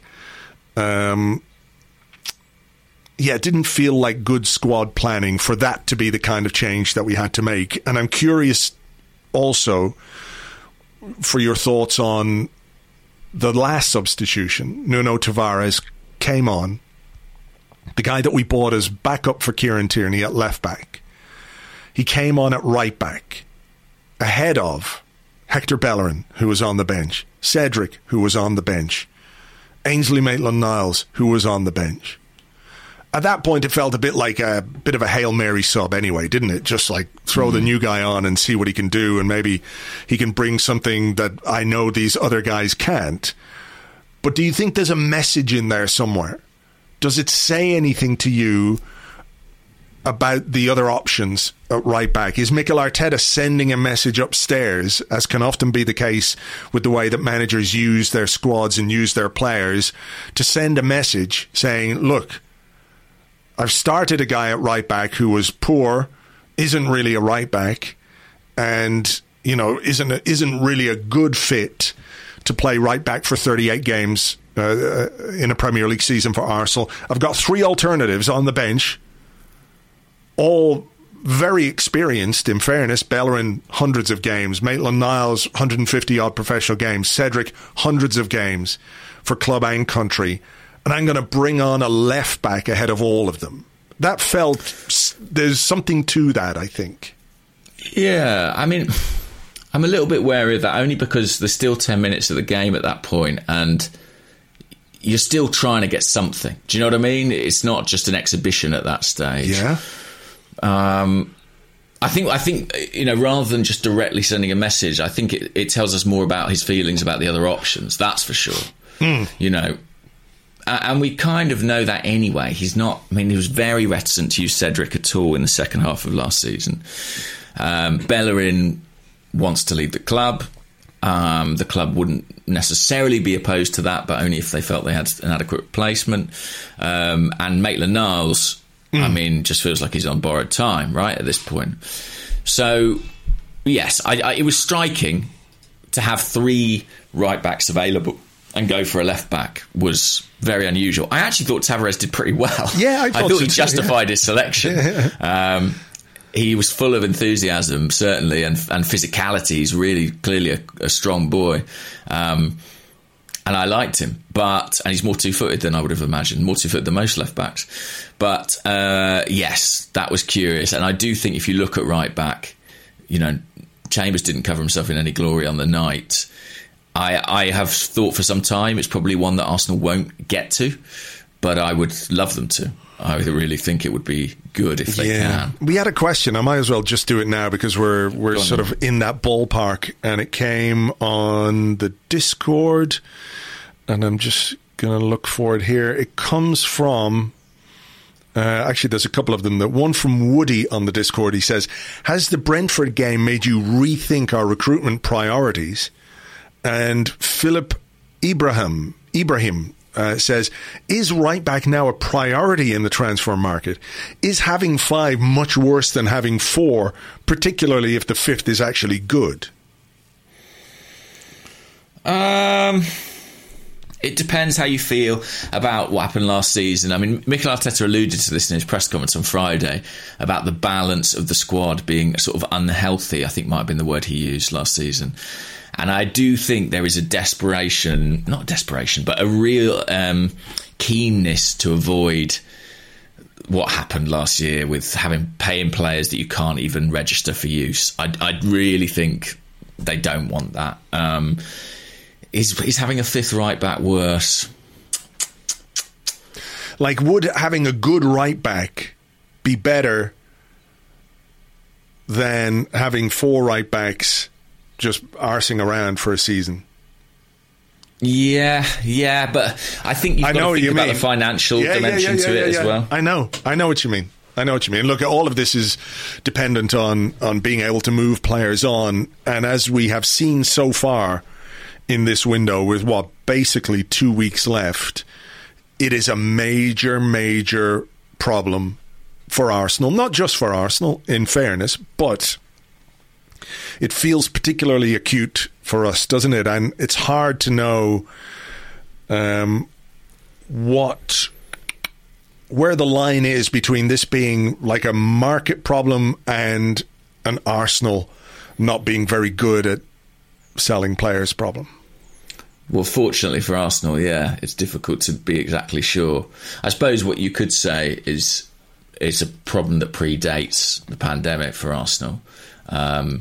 it didn't feel like good squad planning for that to be the kind of change that we had to make. And I'm curious also for your thoughts on the last substitution. Nuno Tavares came on, the guy that we bought as backup for Kieran Tierney at left back. He came on at right back, ahead of Hector Bellerin, who was on the bench, Cedric, who was on the bench, Ainsley Maitland-Niles, who was on the bench. At that point, it felt a bit like a bit of a Hail Mary sub anyway, didn't it? Just like throw the new guy on and see what he can do, and maybe he can bring something that I know these other guys can't. But do you think there's a message in there somewhere? Does it say anything to you about the other options at right back? Is Mikel Arteta sending a message upstairs, as can often be the case with the way that managers use their squads and use their players, to send a message saying, look, I've started a guy at right back who was poor, isn't really a right back, and isn't really a good fit to play right back for 38 games in a Premier League season for Arsenal. I've got 3 alternatives on the bench, all very experienced, in fairness. Bellerin, hundreds of games. Maitland-Niles, 150-odd professional games. Cedric, hundreds of games for club and country. And I'm going to bring on a left back ahead of all of them. That felt, there's something to that, I think. Yeah, I mean, I'm a little bit wary of that, only because there's still 10 minutes of the game at that point, and you're still trying to get something. Do you know what I mean? It's not just an exhibition at that stage. Yeah. I think rather than just directly sending a message, I think it tells us more about his feelings about the other options. That's for sure. And we kind of know that anyway. He was very reticent to use Cedric at all in the second half of last season. Bellerin wants to leave the club. The club wouldn't necessarily be opposed to that, but only if they felt they had an adequate replacement. And Maitland-Niles, just feels like he's on borrowed time, right, at this point. So, yes, it was striking to have 3 right-backs available and go for a left-back was very unusual. I actually thought Tavares did pretty well. Yeah, I thought he justified his selection. He was full of enthusiasm, certainly, and physicality. He's really clearly a strong boy. And I liked him. And he's more two-footed than I would have imagined, more two-footed than most left-backs. But, yes, that was curious. And I do think if you look at right-back, Chambers didn't cover himself in any glory on the night. I have thought for some time it's probably one that Arsenal won't get to, but I would love them to. I really think it would be good if they can. We had a question. I might as well just do it now because we're sort of in that ballpark, and it came on the Discord, and I'm just going to look for it here. It comes from... actually, there's a couple of them. One from Woody on the Discord. He says, has the Brentford game made you rethink our recruitment priorities? And Philip Ibrahim says, is right back now a priority in the transfer market? Is having 5 much worse than having 4, particularly if the 5th is actually good? It depends how you feel about what happened last season. I mean, Mikel Arteta alluded to this in his press conference on Friday about the balance of the squad being sort of unhealthy, I think might have been the word he used last season. And I do think there is a but a real keenness to avoid what happened last year with paying players that you can't even register for use. I really think they don't want that. Is having a fifth right back worse? Like, would having a good right back be better than having 4 right backs just arsing around for a season? Yeah, but I think you've got to think about the financial dimension to it as well. I know what you mean. Look, all of this is dependent on being able to move players on, and as we have seen so far in this window, with basically 2 weeks left, it is a major problem for Arsenal. Not just for Arsenal, in fairness, but it feels particularly acute for us, doesn't it? And it's hard to know where the line is between this being like a market problem and an Arsenal not being very good at selling players problem. Well, fortunately for Arsenal, it's difficult to be exactly sure. I suppose what you could say is it's a problem that predates the pandemic for Arsenal. But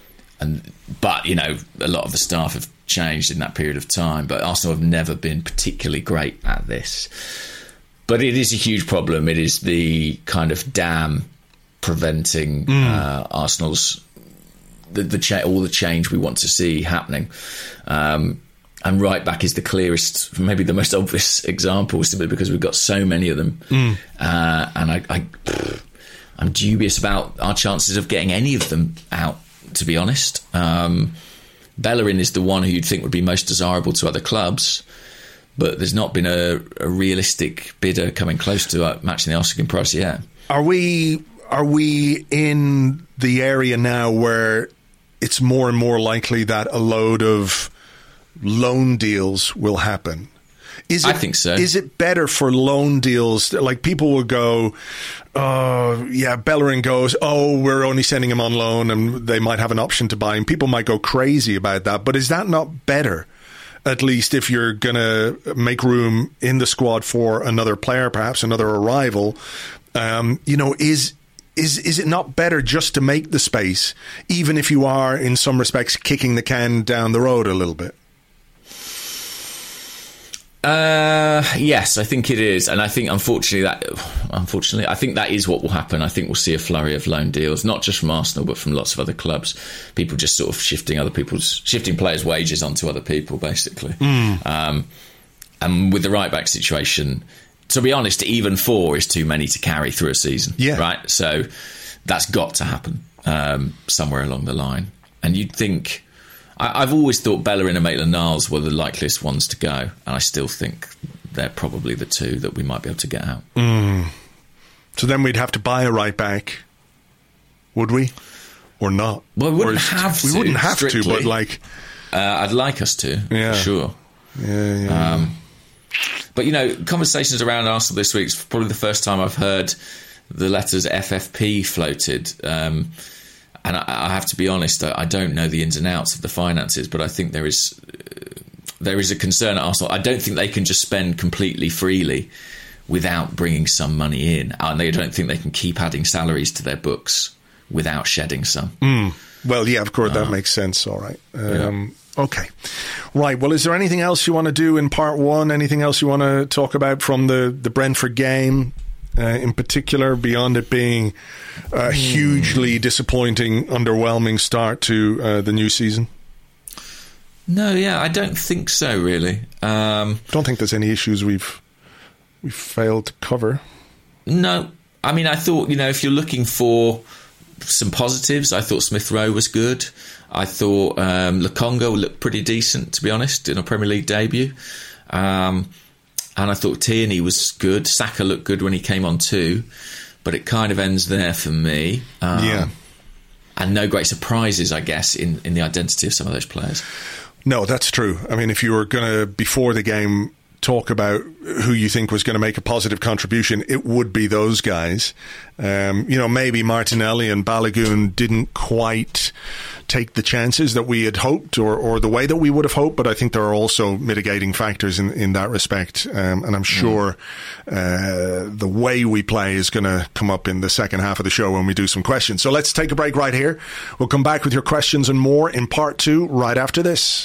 a lot of the staff have changed in that period of time. But Arsenal have never been particularly great at this. But it is a huge problem. It is the kind of dam preventing Arsenal's all the change we want to see happening. And right back is the clearest, maybe the most obvious example, simply because we've got so many of them. And I'm dubious about our chances of getting any of them out, to be honest. Bellerin is the one who you'd think would be most desirable to other clubs, but there's not been a realistic bidder coming close to matching the asking price yet. Are we in the area now where it's more and more likely that a load of loan deals will happen? I think so. Is it better for loan deals? Like, people will go, Bellerin goes, we're only sending him on loan, and they might have an option to buy him. People might go crazy about that, but is that not better? At least if you're going to make room in the squad for another player, perhaps another arrival, is it not better just to make the space, even if you are, in some respects, kicking the can down the road a little bit? Yes, I think it is, and I think unfortunately, I think that is what will happen. I think we'll see a flurry of loan deals, not just from Arsenal, but from lots of other clubs. People just sort of shifting players' wages onto other people, basically. And with the right back situation, to be honest, even 4 is too many to carry through a season. Yeah, right. So that's got to happen somewhere along the line, and you'd think. I've always thought Bellerin and Maitland-Niles were the likeliest ones to go, and I still think they're probably the 2 that we might be able to get out. So then we'd have to buy a right back, would we? Or not? Well, we wouldn't have to. We wouldn't have strictly. to, but like... I'd like us to, for sure. Yeah. But, conversations around Arsenal this week is probably the first time I've heard the letters FFP floated. And I have to be honest, I don't know the ins and outs of the finances, but I think there is a concern at Arsenal. I don't think they can just spend completely freely without bringing some money in. And I don't think they can keep adding salaries to their books without shedding some. Well, yeah, of course, that makes sense. All right. Okay. Right. Well, is there anything else you want to do in part 1? Anything else you want to talk about from the Brentford game? In particular, beyond it being a hugely disappointing, underwhelming start to the new season? No, I don't think so, really. Don't think there's any issues we've failed to cover. No. I mean, I thought, if you're looking for some positives, I thought Smith Rowe was good. I thought Lokonga looked pretty decent, to be honest, in a Premier League debut. And I thought Tierney was good. Saka looked good when he came on too, but it kind of ends there for me. And no great surprises, I guess, in the identity of some of those players. No, that's true. I mean, if you were going to, before the game, talk about who you think was going to make a positive contribution, it would be those guys. Maybe Martinelli and Balogun didn't quite take the chances that we had hoped or the way that we would have hoped, but I think there are also mitigating factors in that respect. And I'm sure the way we play is going to come up in the second half of the show when we do some questions. So let's take a break right here. We'll come back with your questions and more in part 2 right after this.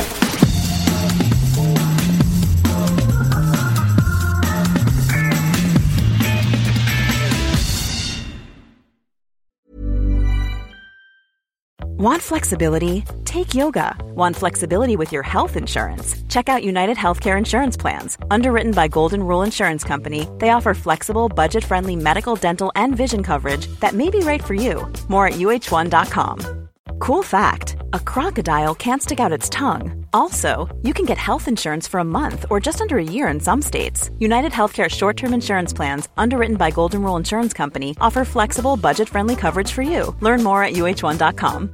Want flexibility? Take yoga. Want flexibility with your health insurance? Check out United Healthcare Insurance Plans. Underwritten by Golden Rule Insurance Company, they offer flexible, budget-friendly medical, dental, and vision coverage that may be right for you. More at UH1.com. Cool fact, a crocodile can't stick out its tongue. Also, you can get health insurance for a month or just under a year in some states. United Healthcare short-term insurance plans, underwritten by Golden Rule Insurance Company, offer flexible, budget-friendly coverage for you. Learn more at UH1.com.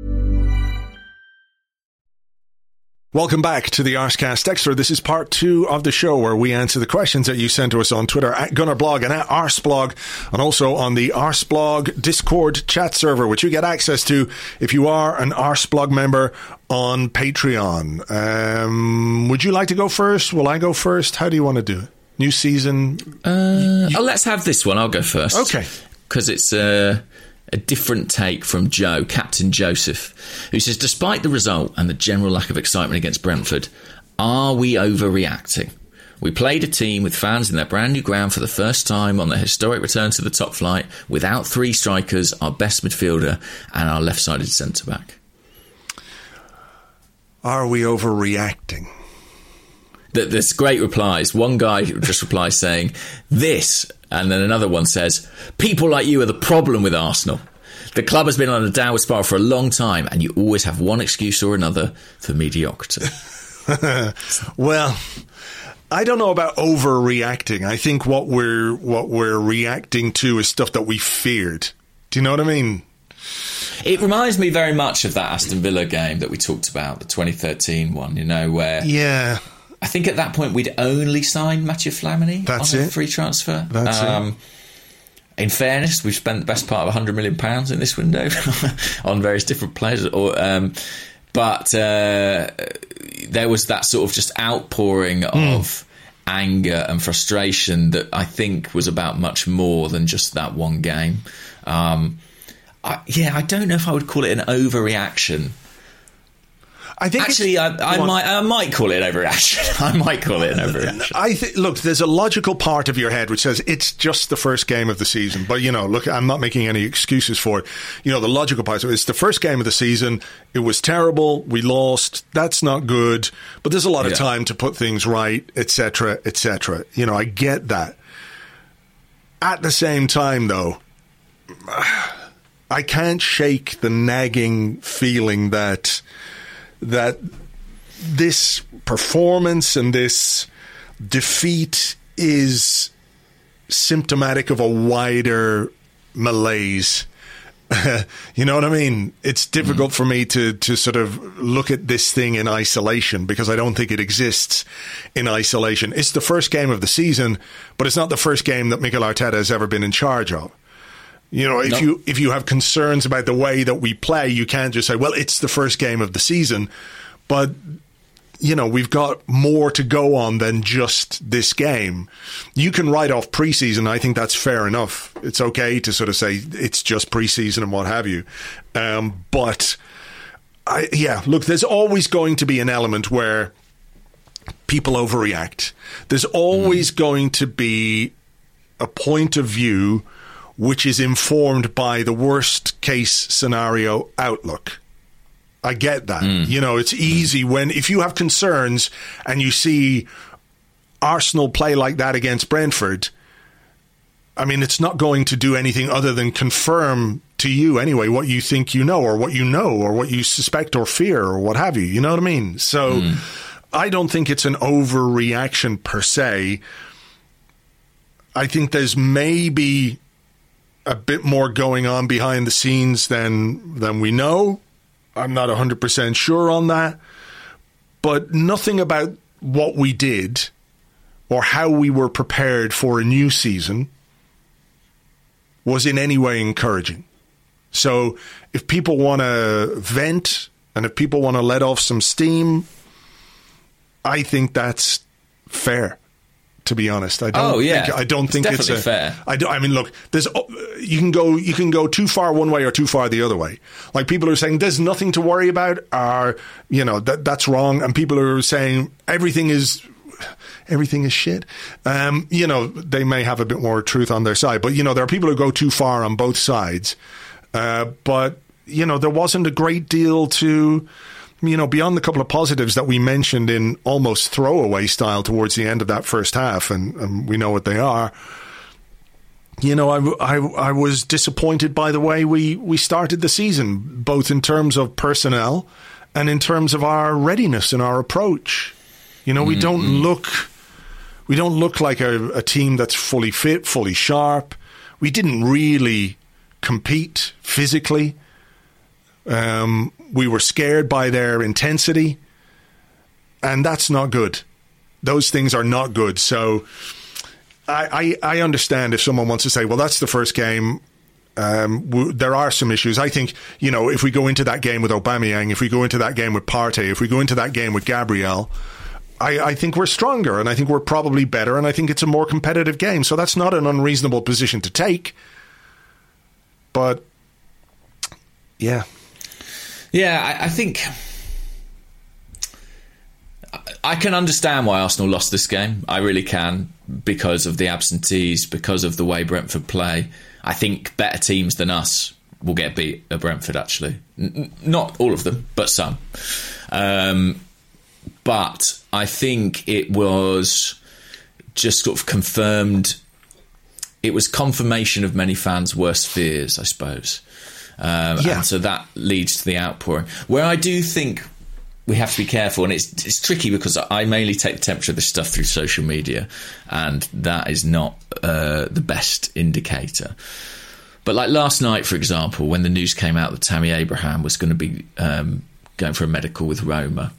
Welcome back to the Arscast Extra. This is part 2 of the show where we answer the questions that you send to us on Twitter at GunnerBlog and at Arsblog, and also on the Arsblog Discord chat server, which you get access to if you are an Arsblog member on Patreon. Would you like to go first? Will I go first? How do you want to do it? New season? Let's have this one. I'll go first. Okay. Because it's a different take from Joe, Captain Joseph, who says, despite the result and the general lack of excitement against Brentford, are we overreacting? We played a team with fans in their brand new ground for the first time on their historic return to the top flight without 3 strikers, our best midfielder and our left-sided centre-back. Are we overreacting? There's great replies. One guy just replies saying, this, and then another one says, people like you are the problem with Arsenal. The club has been on a downward spiral for a long time, and you always have one excuse or another for mediocrity. Well, I don't know about overreacting. I think what we're reacting to is stuff that we feared. Do you know what I mean? It reminds me very much of that Aston Villa game that we talked about, the 2013 one, where... Yeah. I think at that point we'd only signed Mathieu Flamini on a free transfer. That's it. In fairness, we've spent the best part of £100 million in this window on various different players. But there was that sort of just outpouring of anger and frustration that I think was about much more than just that one game. I don't know if I would call it an overreaction. I think actually, I might call it an overreaction. I might call it an overreaction. Look, there's a logical part of your head which says it's just the first game of the season. But, look, I'm not making any excuses for it. The logical part, so it's the first game of the season. It was terrible. We lost. That's not good. But there's a lot of time to put things right, etc., etc. I get that. At the same time, though, I can't shake the nagging feeling that this performance and this defeat is symptomatic of a wider malaise. You know what I mean? It's difficult for me to sort of look at this thing in isolation because I don't think it exists in isolation. It's the first game of the season, but it's not the first game that Mikel Arteta has ever been in charge of. If you have concerns about the way that we play, you can't just say, well, it's the first game of the season. But, we've got more to go on than just this game. You can write off preseason. I think that's fair enough. It's okay to sort of say it's just preseason and what have you. But, look, there's always going to be an element where people overreact. There's always going to be a point of view which is informed by the worst case scenario outlook. I get that. It's easy if you have concerns and you see Arsenal play like that against Brentford, I mean, it's not going to do anything other than confirm to you anyway what you think or what you suspect or fear or what have you. You know what I mean? So I don't think it's an overreaction per se. I think there's maybe a bit more going on behind the scenes than we know. I'm not 100% sure on that. But nothing about what we did or how we were prepared for a new season was in any way encouraging. So if people want to vent and if people want to let off some steam, I think that's fair, to be honest. I don't think it's fair. I mean, look, you can go too far one way or too far the other way. Like, people are saying there's nothing to worry about, or that's wrong, and people are saying everything is shit. They may have a bit more truth on their side, but there are people who go too far on both sides. But there wasn't a great deal to, beyond the couple of positives that we mentioned in almost throwaway style towards the end of that first half, and we know what they are. I was disappointed by the way we started the season, both in terms of personnel and in terms of our readiness and our approach. We don't look like a team that's fully fit, fully sharp. We didn't really compete physically. We were scared by their intensity, and that's not good. Those things are not good. So I understand if someone wants to say, well, that's the first game. There are some issues. I think, if we go into that game with Aubameyang, if we go into that game with Partey, if we go into that game with Gabriel, I think we're stronger, and I think we're probably better, and I think it's a more competitive game. So that's not an unreasonable position to take. But, yeah. Yeah, I think I can understand why Arsenal lost this game. I really can, because of the absentees, because of the way Brentford play. I think better teams than us will get beat at Brentford, actually. Not all of them, but some. But I think it was just sort of confirmed. It was confirmation of many fans' worst fears, I suppose. And so that leads to the outpouring. Where I do think we have to be careful, and it's tricky because I mainly take the temperature of this stuff through social media, and that is not the best indicator. But like last night, for example, when the news came out that Tammy Abraham was going to be going for a medical with Roma,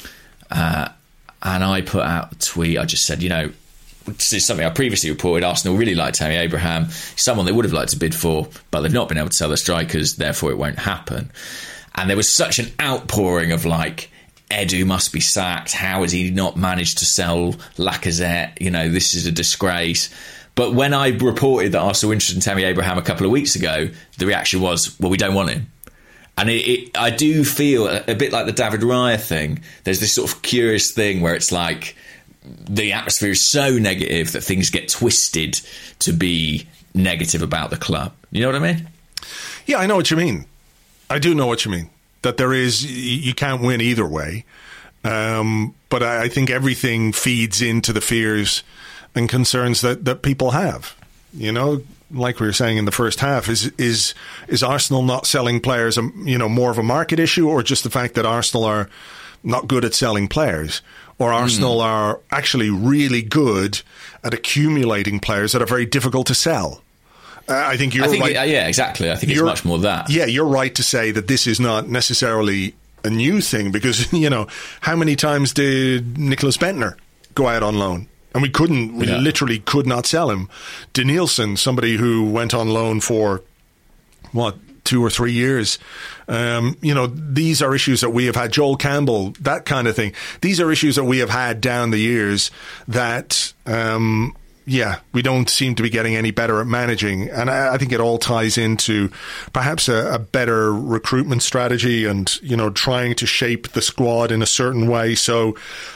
and I put out a tweet, I just said, this is something I previously reported. Arsenal really like Tammy Abraham, someone they would have liked to bid for, but they've not been able to sell their strikers, therefore it won't happen. And there was such an outpouring of like, Edu must be sacked. How has he not managed to sell Lacazette? This is a disgrace. But when I reported that Arsenal were interested in Tammy Abraham a couple of weeks ago, the reaction was, well, we don't want him. And I do feel a bit like the David Raya thing. There's this sort of curious thing where it's like the atmosphere is so negative that things get twisted to be negative about the club. You know what I mean? Yeah, I know what you mean. I do know what you mean. That you can't win either way. But I think everything feeds into the fears and concerns that people have. Like we were saying in the first half, is Arsenal not selling players, more of a market issue, or just the fact that Arsenal are not good at selling players, or Arsenal are actually really good at accumulating players that are very difficult to sell? I think you're right. Yeah, exactly. I think it's much more that. Yeah, you're right to say that this is not necessarily a new thing, because, how many times did Nicholas Bentner go out on loan? And we literally could not sell him. Denilson, somebody who went on loan for, 2 or 3 years. These are issues that we have had. Joel Campbell, that kind of thing. These are issues that we have had down the years that, we don't seem to be getting any better at managing. And I think it all ties into perhaps a better recruitment strategy and, trying to shape the squad in a certain way. So,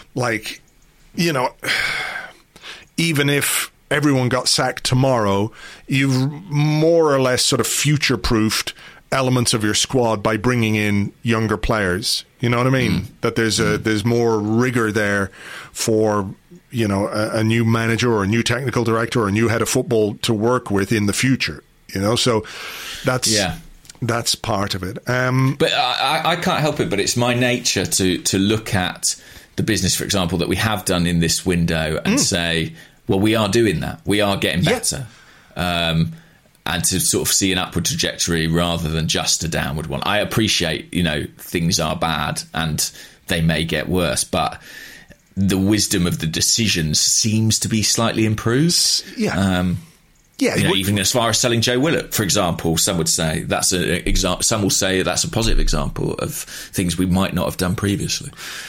even if everyone got sacked tomorrow, you've more or less sort of future-proofed elements of your squad by bringing in younger players. You know what I mean? That there's more rigor there for, a new manager or a new technical director or a new head of football to work with in the future. So that's part of it. But I can't help it, but it's my nature to look at the business, for example, that we have done in this window and say, well, we are doing that. We are getting better. And to sort of see an upward trajectory rather than just a downward one. I appreciate, things are bad and they may get worse, but the wisdom of the decisions seems to be slightly improved. Even as far as selling Joe Willock, for example, some would say that's some will say that's a positive example of things we might not have done previously.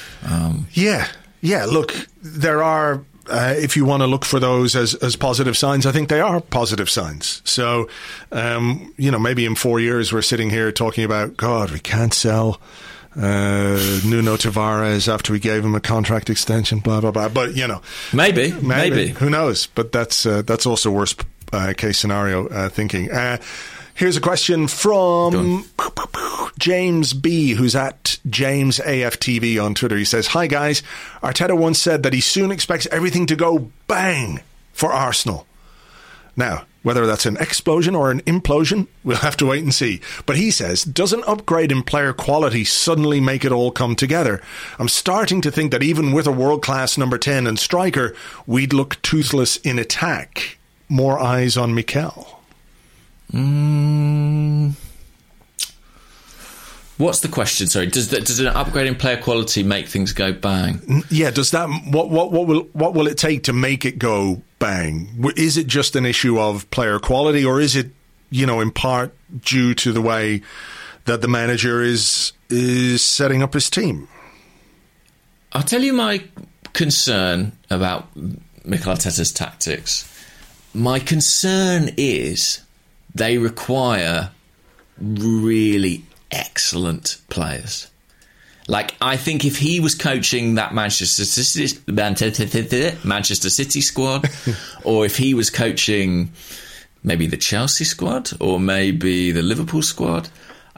Look, there are. If you want to look for those as positive signs, I think they are positive signs. So, maybe in 4 years we're sitting here talking about, God, we can't sell Nuno Tavares after we gave him a contract extension, blah blah blah. But maybe who knows? But that's also worst case scenario thinking. Here's a question from James B, who's at James AFTV on Twitter. He says, "Hi guys, Arteta once said that he soon expects everything to go bang for Arsenal. Now, whether that's an explosion or an implosion, we'll have to wait and see. But he says, does an upgrade in player quality suddenly make it all come together? I'm starting to think that even with a world-class number 10 and striker, we'd look toothless in attack. More eyes on Mikel." What's the question? Sorry, does an upgrade in player quality make things go bang? Yeah, does that what will it take to make it go bang? Is it just an issue of player quality, or is it in part due to the way that the manager is setting up his team? I'll tell you my concern about Mikel Arteta's tactics. My concern is they require really excellent players. Like, I think if he was coaching that Manchester City squad, or if he was coaching maybe the Chelsea squad, or maybe the Liverpool squad,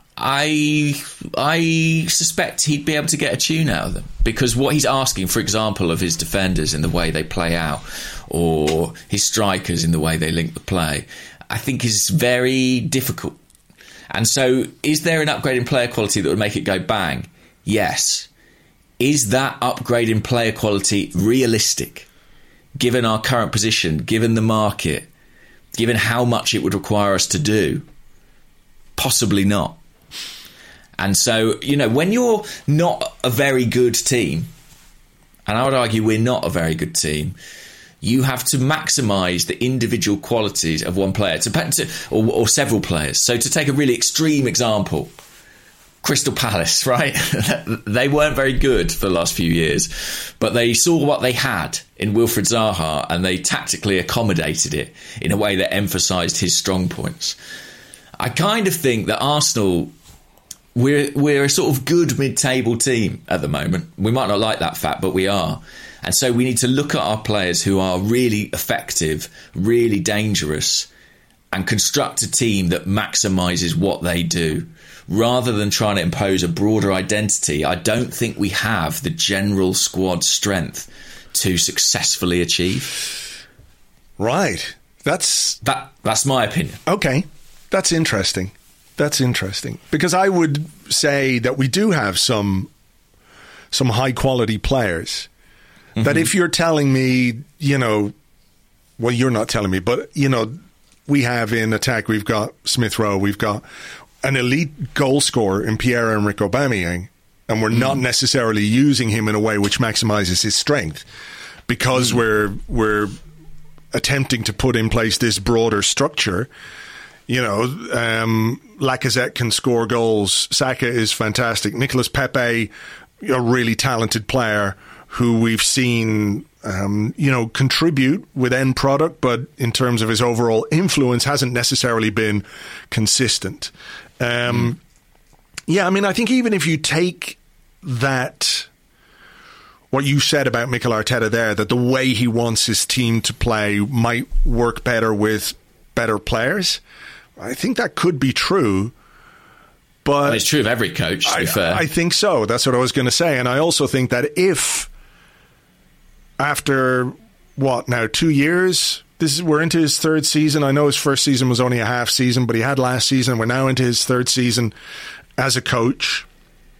I suspect he'd be able to get a tune out of them, because what he's asking, for example, of his defenders in the way they play out, or his strikers in the way they link the play, I think is very difficult. And so, is there an upgrade in player quality that would make it go bang? Yes. Is that upgrade in player quality realistic, given our current position, given the market, given how much it would require us to do? Possibly not. And so, when you're not a very good team, and I would argue we're not a very good team, you have to maximise the individual qualities of one player or several players. So to take a really extreme example, Crystal Palace, right? They weren't very good for the last few years, but they saw what they had in Wilfried Zaha and they tactically accommodated it in a way that emphasised his strong points. I kind of think that Arsenal, we're a sort of good mid-table team at the moment. We might not like that fact, but we are. And so we need to look at our players who are really effective, really dangerous, and construct a team that maximises what they do. Rather than trying to impose a broader identity, I don't think we have the general squad strength to successfully achieve. Right. That's my opinion. Okay. That's interesting. Because I would say that we do have some high-quality players. That if you're telling me, well, you're not telling me, but, we have in attack, we've got Smith Rowe, we've got an elite goal scorer in Pierre-Emerick Aubameyang, and we're not necessarily using him in a way which maximizes his strength because we're attempting to put in place this broader structure. Lacazette can score goals. Saka is fantastic. Nicolas Pepe, a really talented player who we've seen, contribute with end product, but in terms of his overall influence, hasn't necessarily been consistent. I think even if you take that, what you said about Mikel Arteta there, that the way he wants his team to play might work better with better players, I think that could be true. But it's true of every coach, to be fair. I think so. That's what I was going to say. And I also think that if after 2 years, we're into his third season. I know his first season was only a half season, but he had last season. We're now into his third season as a coach.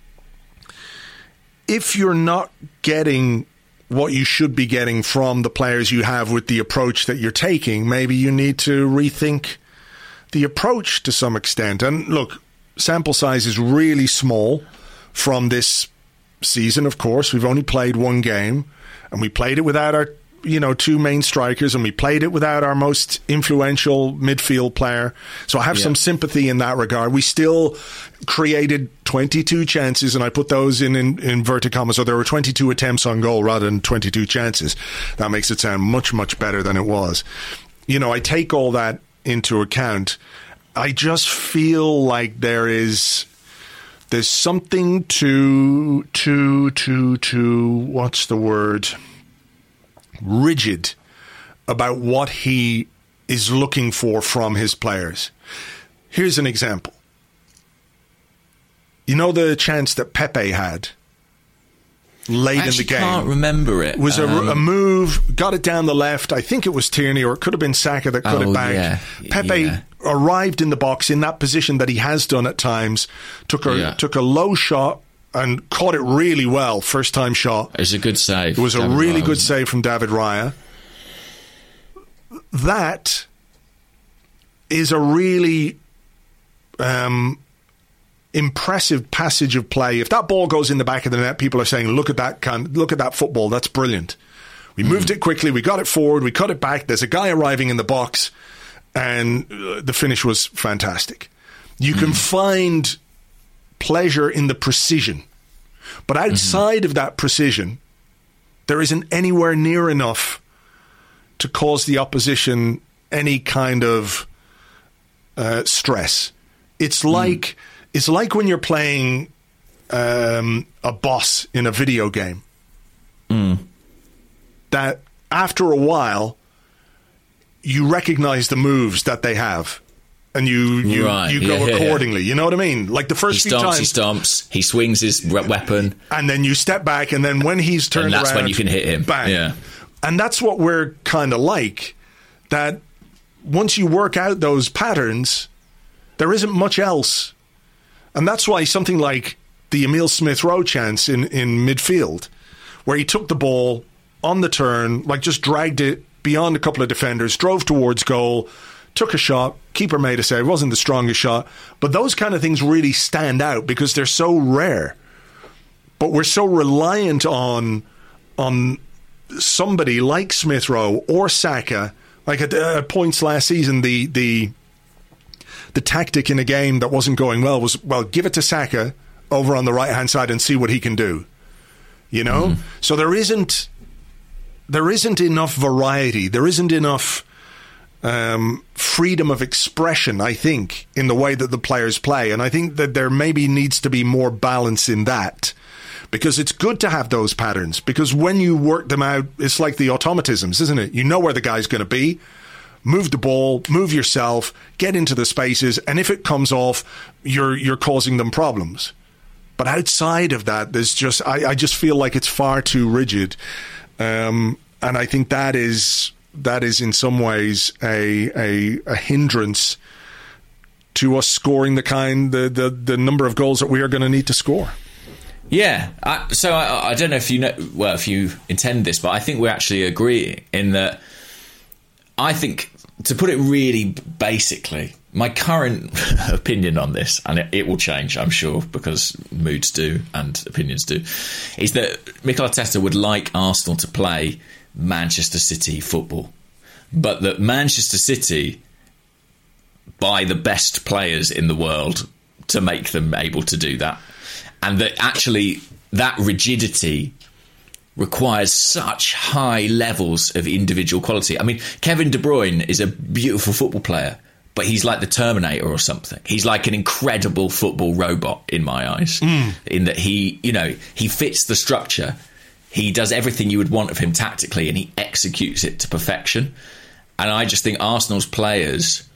If you're not getting what you should be getting from the players you have with the approach that you're taking, maybe you need to rethink the approach to some extent. And look, sample size is really small from this season, of course. We've only played one game, and we played it without our, two main strikers, and we played it without our most influential midfield player. So I have some sympathy in that regard. We still created 22 chances, and I put those in inverted commas, so there were 22 attempts on goal rather than 22 chances. That makes it sound much, much better than it was. I take all that into account. I just feel like there's something to what's the word? Rigid about what he is looking for from his players. Here's an example. The chance that Pepe had late in the game. I can't remember it. It was a move, got it down the left. I think it was Tierney, or it could have been Saka that cut it back. Yeah. Pepe arrived in the box in that position that he has done at times, took a low shot and caught it really well. First time shot. It was a good save. It was a really good save from David Raya. That is a really impressive passage of play. If that ball goes in the back of the net, people are saying, look at that football, that's brilliant. We moved it quickly, we got it forward, we cut it back, there's a guy arriving in the box, and the finish was fantastic. You can find pleasure in the precision, but outside of that precision, there isn't anywhere near enough to cause the opposition any kind of stress. It's like when you're playing a boss in a video game. That after a while, you recognize the moves that they have, and you go accordingly. You know what I mean? Like the first few times, he stomps, he swings his weapon, and then you step back, and then when he's turned around, that's when you can hit him. Bang. Yeah. And that's what we're kind of like. That once you work out those patterns, there isn't much else. And that's why something like the Emile Smith-Rowe chance in midfield, where he took the ball on the turn, like just dragged it beyond a couple of defenders, drove towards goal, took a shot, keeper made a save. It wasn't the strongest shot, but those kind of things really stand out because they're so rare. But we're so reliant on somebody like Smith-Rowe or Saka. Like at points last season, the tactic in a game that wasn't going well was, give it to Saka over on the right-hand side and see what he can do. So there isn't enough variety. There isn't enough freedom of expression, I think, in the way that the players play. And I think that there maybe needs to be more balance in that, because it's good to have those patterns, because when you work them out, it's like the automatisms, isn't it? You know where the guy's going to be. Move the ball, move yourself, get into the spaces, and if it comes off, you're causing them problems. But outside of that, there's just I just feel like it's far too rigid, and I think that is in some ways a hindrance to us scoring the number of goals that we are going to need to score. Yeah, so I don't know if you know, if you intend this, but I think we're actually agreeing in that. I think, to put it really basically, my current opinion on this, and it will change, I'm sure, because moods do and opinions do, is that Mikel Arteta would like Arsenal to play Manchester City football, but that Manchester City buy the best players in the world to make them able to do that. And that actually that rigidity requires such high levels of individual quality. I mean, Kevin De Bruyne is a beautiful football player, but he's like the Terminator or something. He's like an incredible football robot in my eyes, in that he fits the structure. He does everything you would want of him tactically, and he executes it to perfection. And I just think Arsenal's players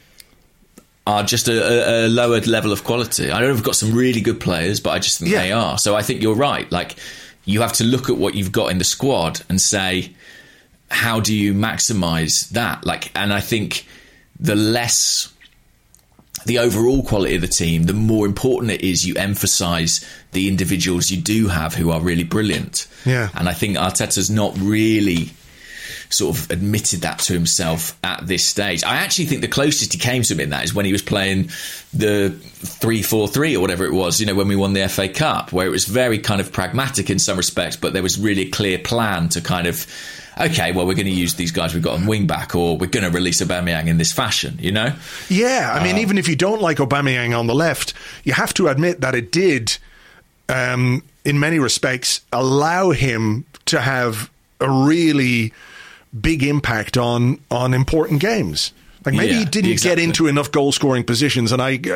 are just a lower level of quality. I know we've got some really good players, but I just think they are. So I think you're right. Like, you have to look at what you've got in the squad and say, how do you maximise that? And I think the less the overall quality of the team, the more important it is you emphasise the individuals you do have who are really brilliant. Yeah. And I think Arteta's not really sort of admitted that to himself at this stage. I actually think the closest he came to admitting that is when he was playing the 3-4-3 or whatever it was, you know, when we won the FA Cup, where it was very kind of pragmatic in some respects, but there was really a clear plan to kind of, okay, well, we're going to use these guys we've got on wing back, or we're going to release Aubameyang in this fashion, you know? Yeah, I mean, even if you don't like Aubameyang on the left, you have to admit that it did, in many respects, allow him to have a really big impact on important games. Like maybe he didn't get into enough goal-scoring positions, and I'm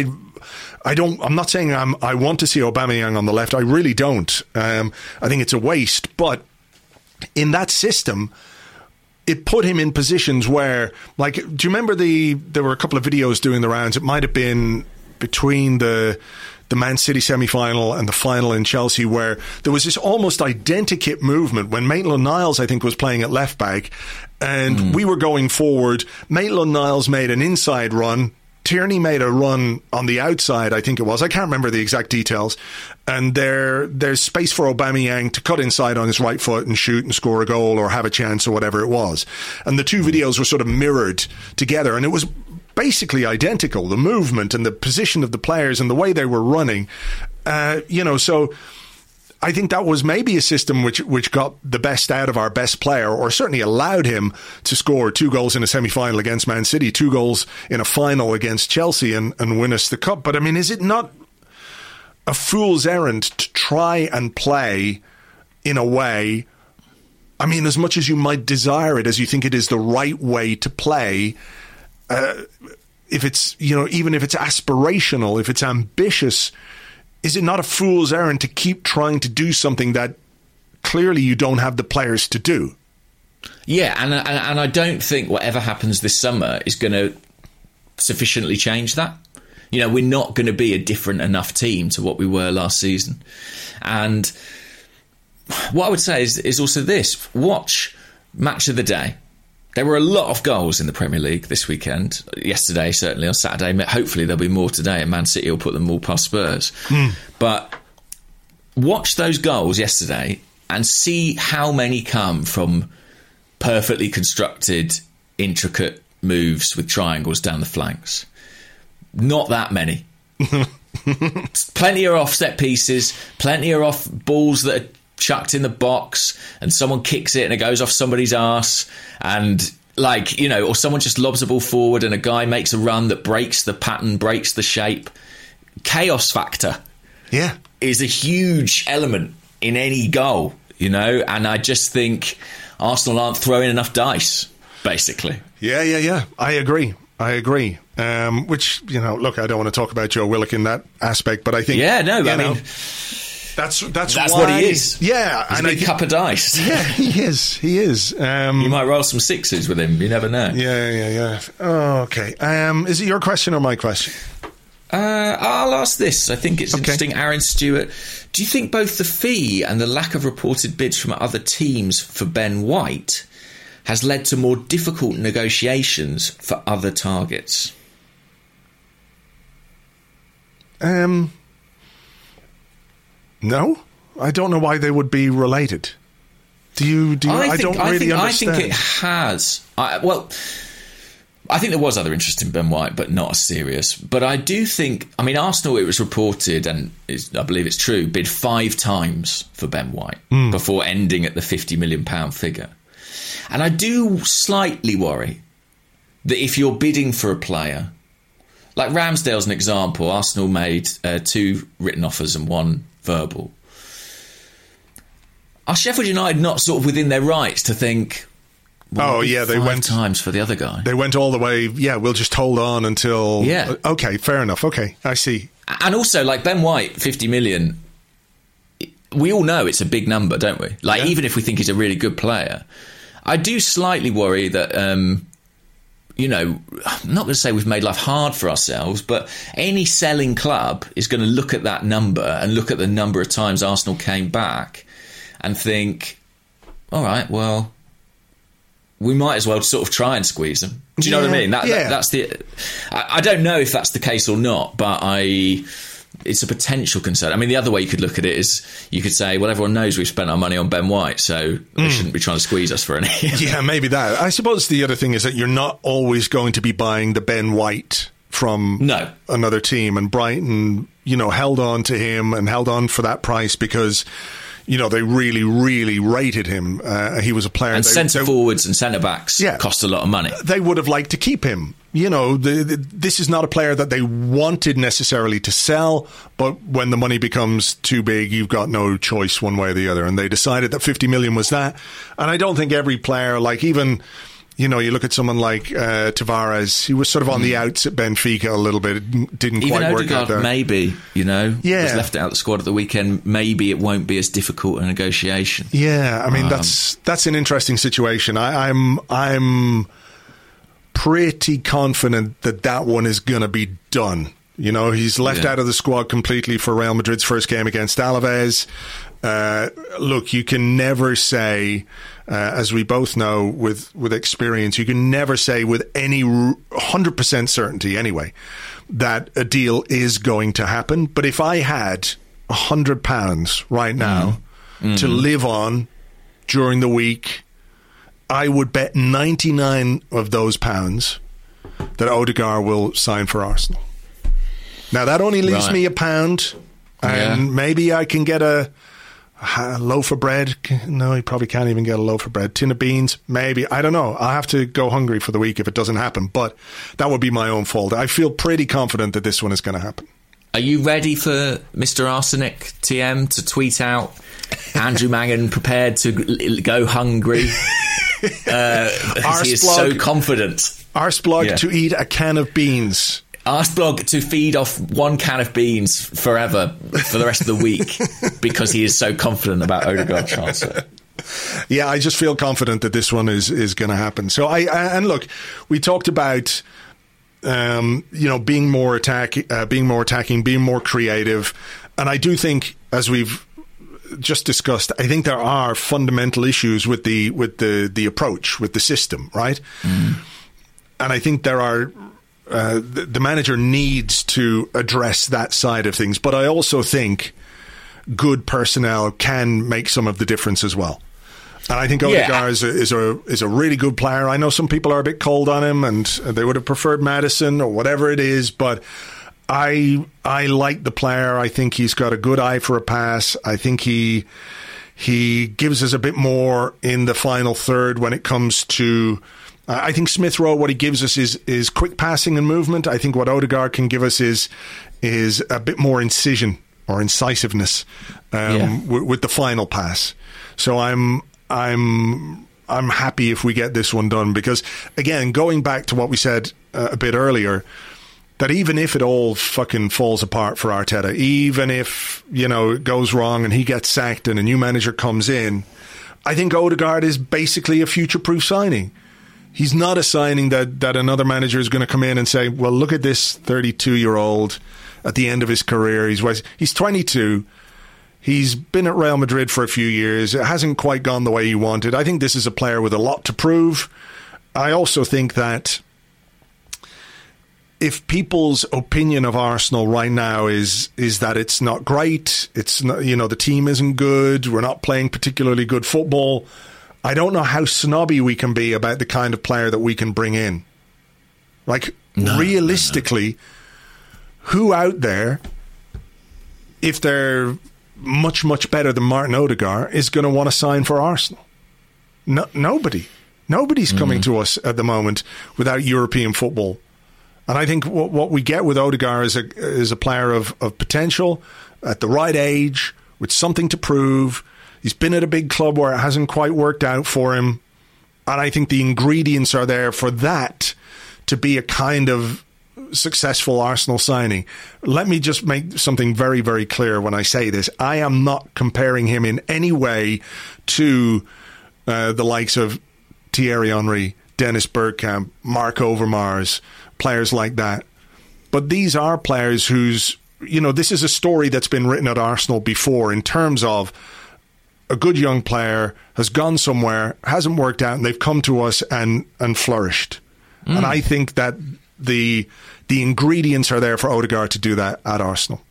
not saying I want to see Aubameyang on the left. I really don't. I think it's a waste, but in that system, it put him in positions where, like, do you remember there were a couple of videos doing the rounds? It might have been between the Man City semi-final and the final in Chelsea, where there was this almost identikit movement when Maitland-Niles, I think, was playing at left back, and we were going forward. Maitland-Niles made an inside run. Tierney made a run on the outside, I think it was. I can't remember the exact details. And there's space for Aubameyang to cut inside on his right foot and shoot and score a goal or have a chance or whatever it was. And the two videos were sort of mirrored together, and it was basically identical, the movement and the position of the players and the way they were running. So I think that was maybe a system which got the best out of our best player, or certainly allowed him to score 2 goals in a semi-final against Man City, 2 goals in a final against Chelsea and win us the cup. But I mean, is it not a fool's errand to try and play in a way, I mean, as much as you might desire it, as you think it is the right way to play, if it's, even if it's aspirational, if it's ambitious, is it not a fool's errand to keep trying to do something that clearly you don't have the players to do? Yeah, and I don't think whatever happens this summer is going to sufficiently change that. We're not going to be a different enough team to what we were last season. And what I would say is also this. Watch Match of the Day. There were a lot of goals in the Premier League this weekend. Yesterday, certainly, on Saturday. Hopefully there'll be more today, and Man City will put them all past Spurs. But watch those goals yesterday and see how many come from perfectly constructed, intricate moves with triangles down the flanks. Not that many. Plenty are off set pieces, plenty are off balls that are chucked in the box and someone kicks it and it goes off somebody's arse, and or someone just lobs a ball forward and a guy makes a run that breaks the pattern, breaks the shape. Chaos factor is a huge element in any goal, and I just think Arsenal aren't throwing enough dice, basically. Yeah. I agree. Which, look, I don't want to talk about Joe Willock in that aspect, but I think... Yeah, no, I mean... That's why, what he is. Yeah. He's a big cup of dice. Yeah, he is. You might roll some sixes with him. You never know. Yeah. Oh, okay. Is it your question or my question? I'll ask this. I think it's interesting. Aaron Stewart, do you think both the fee and the lack of reported bids from other teams for Ben White has led to more difficult negotiations for other targets? No, I don't know why they would be related. Do you? I don't really understand. I think it has. I think there was other interest in Ben White, but not as serious. But I do think, Arsenal, it was reported, and I believe it's true, bid 5 times for Ben White before ending at the £50 million figure. And I do slightly worry that if you're bidding for a player, like Ramsdale's an example, Arsenal made 2 written offers and 1 verbal. Are Sheffield United not sort of within their rights to think, they went 5 times for the other guy? They went all the way, we'll just hold on until... Yeah. Okay, fair enough. Okay, I see. And also, like Ben White, 50 million, we all know it's a big number, don't we? Even if we think he's a really good player. I do slightly worry that, I'm not going to say we've made life hard for ourselves, but any selling club is going to look at that number and look at the number of times Arsenal came back and think, all right, well, we might as well sort of try and squeeze them. Do you know what I mean? That's the. I don't know if that's the case or not, but it's a potential concern. I mean, the other way you could look at it is you could say, well, everyone knows we've spent our money on Ben White, so they shouldn't be trying to squeeze us for any. Yeah, maybe that. I suppose the other thing is that you're not always going to be buying the Ben White from another team, and Brighton, held on to him and held on for that price because they really, really rated him. He was a player. And centre forwards and centre backs cost a lot of money. They would have liked to keep him. This is not a player that they wanted necessarily to sell, but when the money becomes too big, you've got no choice one way or the other. And they decided that 50 million was that. And I don't think every player, like even, you look at someone like Tavares, he was sort of on the outs at Benfica a little bit. It didn't even quite work out there. Maybe, was left out of the squad at the weekend. Maybe it won't be as difficult a negotiation. Yeah, I mean, that's an interesting situation. I'm pretty confident that one is going to be done. He's left out of the squad completely for Real Madrid's first game against Alaves. Look, you can never say, as we both know with experience, you can never say with any 100% certainty anyway that a deal is going to happen. But if I had £100 right now to live on during the week, I would bet 99 of those pounds that Odegaard will sign for Arsenal. Now, that only leaves me £1, and maybe I can get a loaf of bread. No, he probably can't even get a loaf of bread. Tin of beans, maybe. I don't know. I'll have to go hungry for the week if it doesn't happen, but that would be my own fault. I feel pretty confident that this one is going to happen. Are you ready for Mr. Arsenic TM to tweet out Andrew Mangan prepared to go hungry? He is so confident. Arsblog to eat a can of beans. Arsblog to feed off one can of beans forever for the rest of the week because he is so confident about Odegaard's transfer. Yeah, I just feel confident that this one is going to happen. So and look, we talked about being more attacking, being more creative, and I do think, as we've just discussed, I think there are fundamental issues with the approach, with the system, right? And I think there are. The manager needs to address that side of things, but I also think good personnel can make some of the difference as well. And I think Odegaard is a really good player. I know some people are a bit cold on him, and they would have preferred Maddison or whatever it is, but I like the player. I think he's got a good eye for a pass. I think he gives us a bit more in the final third when it comes to. I think Smith Rowe, what he gives us is quick passing and movement. I think what Odegaard can give us is a bit more incision or incisiveness with the final pass. So I'm happy if we get this one done, because again, going back to what we said a bit earlier, that even if it all fucking falls apart for Arteta, even if it goes wrong and he gets sacked and a new manager comes in, I think Odegaard is basically a future-proof signing. He's not a signing that another manager is going to come in and say, well, look at this 32-year-old at the end of his career. He's 22. He's been at Real Madrid for a few years. It hasn't quite gone the way he wanted. I think this is a player with a lot to prove. I also think that if people's opinion of Arsenal right now is that it's not great, it's not, the team isn't good, we're not playing particularly good football, I don't know how snobby we can be about the kind of player that we can bring in. Realistically, who out there, if they're much, much better than Martin Odegaard, is going to want to sign for Arsenal? Nobody. Nobody's coming to us at the moment without European football. And I think what we get with Odegaard is a player of potential, at the right age, with something to prove. He's been at a big club where it hasn't quite worked out for him. And I think the ingredients are there for that to be a kind of successful Arsenal signing. Let me just make something very, very clear when I say this. I am not comparing him in any way to the likes of Thierry Henry, Dennis Bergkamp, Marc Overmars, players like that. But these are players whose, this is a story that's been written at Arsenal before, in terms of a good young player has gone somewhere, hasn't worked out, and they've come to us and flourished. And I think that the ingredients are there for Odegaard to do that at Arsenal.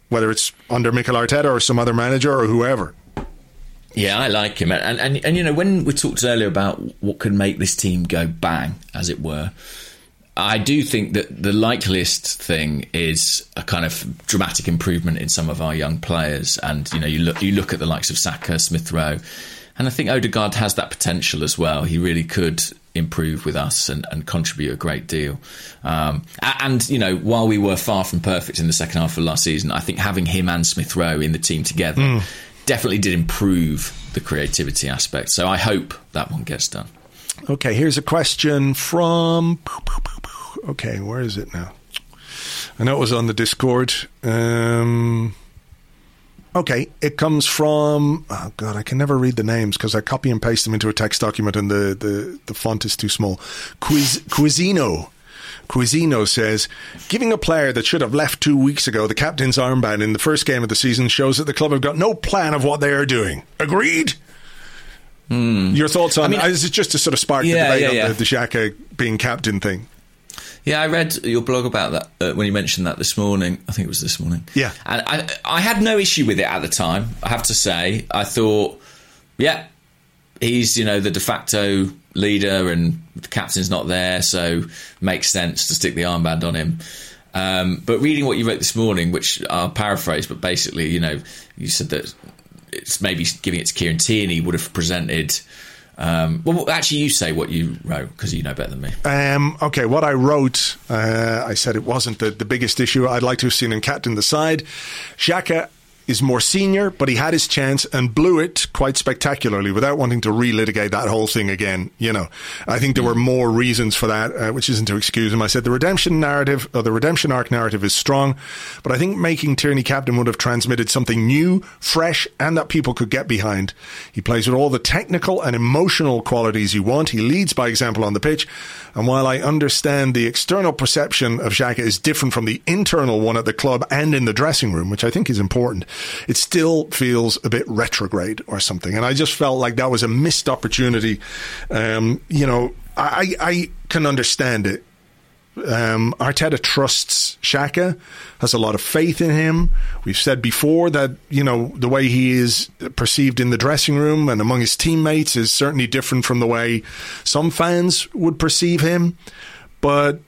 whether it's under Mikel Arteta or some other manager or whoever. Yeah, I like him. And you know, when we talked earlier about what could make this team go bang, as it were, I do think that the likeliest thing is a kind of dramatic improvement in some of our young players. And, you know, you look at the likes of Saka, Smith Rowe, and I think Odegaard has that potential as well. He really could improve with us and contribute a great deal. And, you know, while we were far from perfect in the second half of last season, I think having him and Smith Rowe in the team together definitely did improve the creativity aspect. So I hope that one gets done. Okay, here's a question from... Okay, where is it now? I know it was on the Discord. Okay, it comes from... Oh, God, I can never read the names because I copy and paste them into a text document and the font is too small. Cuisino says, giving a player that should have left 2 weeks ago the captain's armband in the first game of the season shows that the club have got no plan of what they are doing. Agreed? Your thoughts on... is it just to sort of spark the debate on the Xhaka being captain thing? Yeah, I read your blog about that when you mentioned that this morning. I think it was this morning. Yeah. And I had no issue with it at the time, I have to say. I thought, yeah, he's, you know, the de facto leader and the captain's not there, so makes sense to stick the armband on him. But reading what you wrote this morning, which I'll paraphrase, but basically, you know, you said that it's maybe giving it to Kieran Tierney would have presented... well, actually, you say what you wrote because you know better than me. Okay, what I wrote, I said it wasn't the biggest issue. I'd like to have seen him captain the side. Xhaka is more senior, but he had his chance and blew it quite spectacularly without wanting to relitigate that whole thing again. You know, I think there were more reasons for that, which isn't to excuse him. I said the redemption arc narrative is strong, but I think making Tierney captain would have transmitted something new, fresh, and that people could get behind. He plays with all the technical and emotional qualities you want. He leads by example on the pitch. And while I understand the external perception of Xhaka is different from the internal one at the club and in the dressing room, which I think is important, it still feels a bit retrograde or something. And I just felt like that was a missed opportunity. You know, I can understand it. Arteta trusts Xhaka, has a lot of faith in him. We've said before that, you know, the way he is perceived in the dressing room and among his teammates is certainly different from the way some fans would perceive him. But,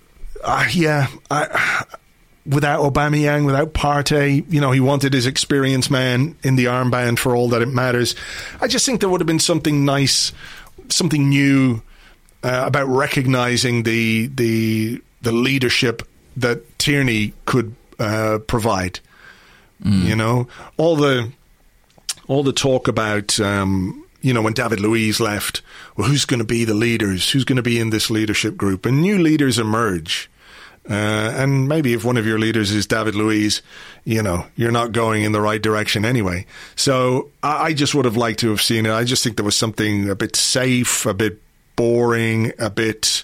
without Aubameyang, without Partey, you know, he wanted his experienced man in the armband for all that it matters. I just think there would have been something nice, something new about recognising the leadership that Tierney could provide. You know, all the talk about you know, when David Luiz left, well, who's going to be the leaders? Who's going to be in this leadership group? And new leaders emerge. And maybe if one of your leaders is David Luiz, you know, you're not going in the right direction anyway. So I just would have liked to have seen it. I just think there was something a bit safe, a bit boring, a bit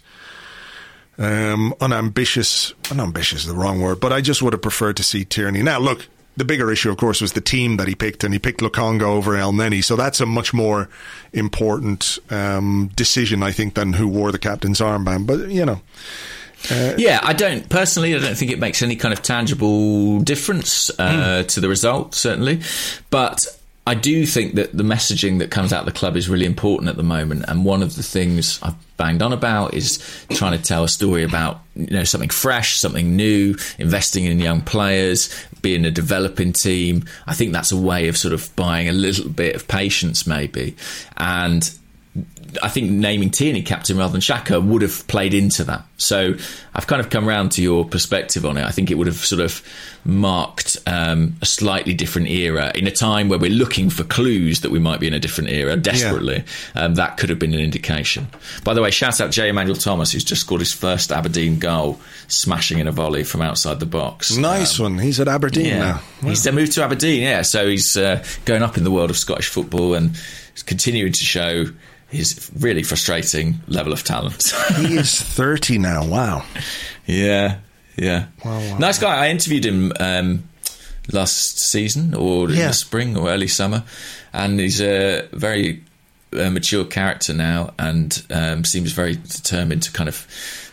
unambitious. Unambitious is the wrong word, but I just would have preferred to see Tierney. Now, look, the bigger issue, of course, was the team that he picked, and he picked Lokonga over Elneny. So that's a much more important decision, I think, than who wore the captain's armband. But, you know... I don't think it makes any kind of tangible difference to the result, certainly. But I do think that the messaging that comes out of the club is really important at the moment. And one of the things I've banged on about is trying to tell a story about, you know, something fresh, something new, investing in young players, being a developing team. I think that's a way of sort of buying a little bit of patience, maybe. And I think naming Tierney captain rather than Xhaka would have played into that. So I've kind of come round to your perspective on it. I think it would have sort of marked a slightly different era in a time where we're looking for clues that we might be in a different era desperately. Yeah. That could have been an indication. By the way, shout out J. Emmanuel Thomas, who's just scored his first Aberdeen goal, smashing in a volley from outside the box. Nice one. He's at Aberdeen now. Wow. He's moved to Aberdeen, so he's going up in the world of Scottish football and continuing to show his really frustrating level of talent. He is 30 now. Wow. Yeah. Wow. Nice guy. I interviewed him last season or in the spring or early summer, and he's a very mature character now and seems very determined to kind of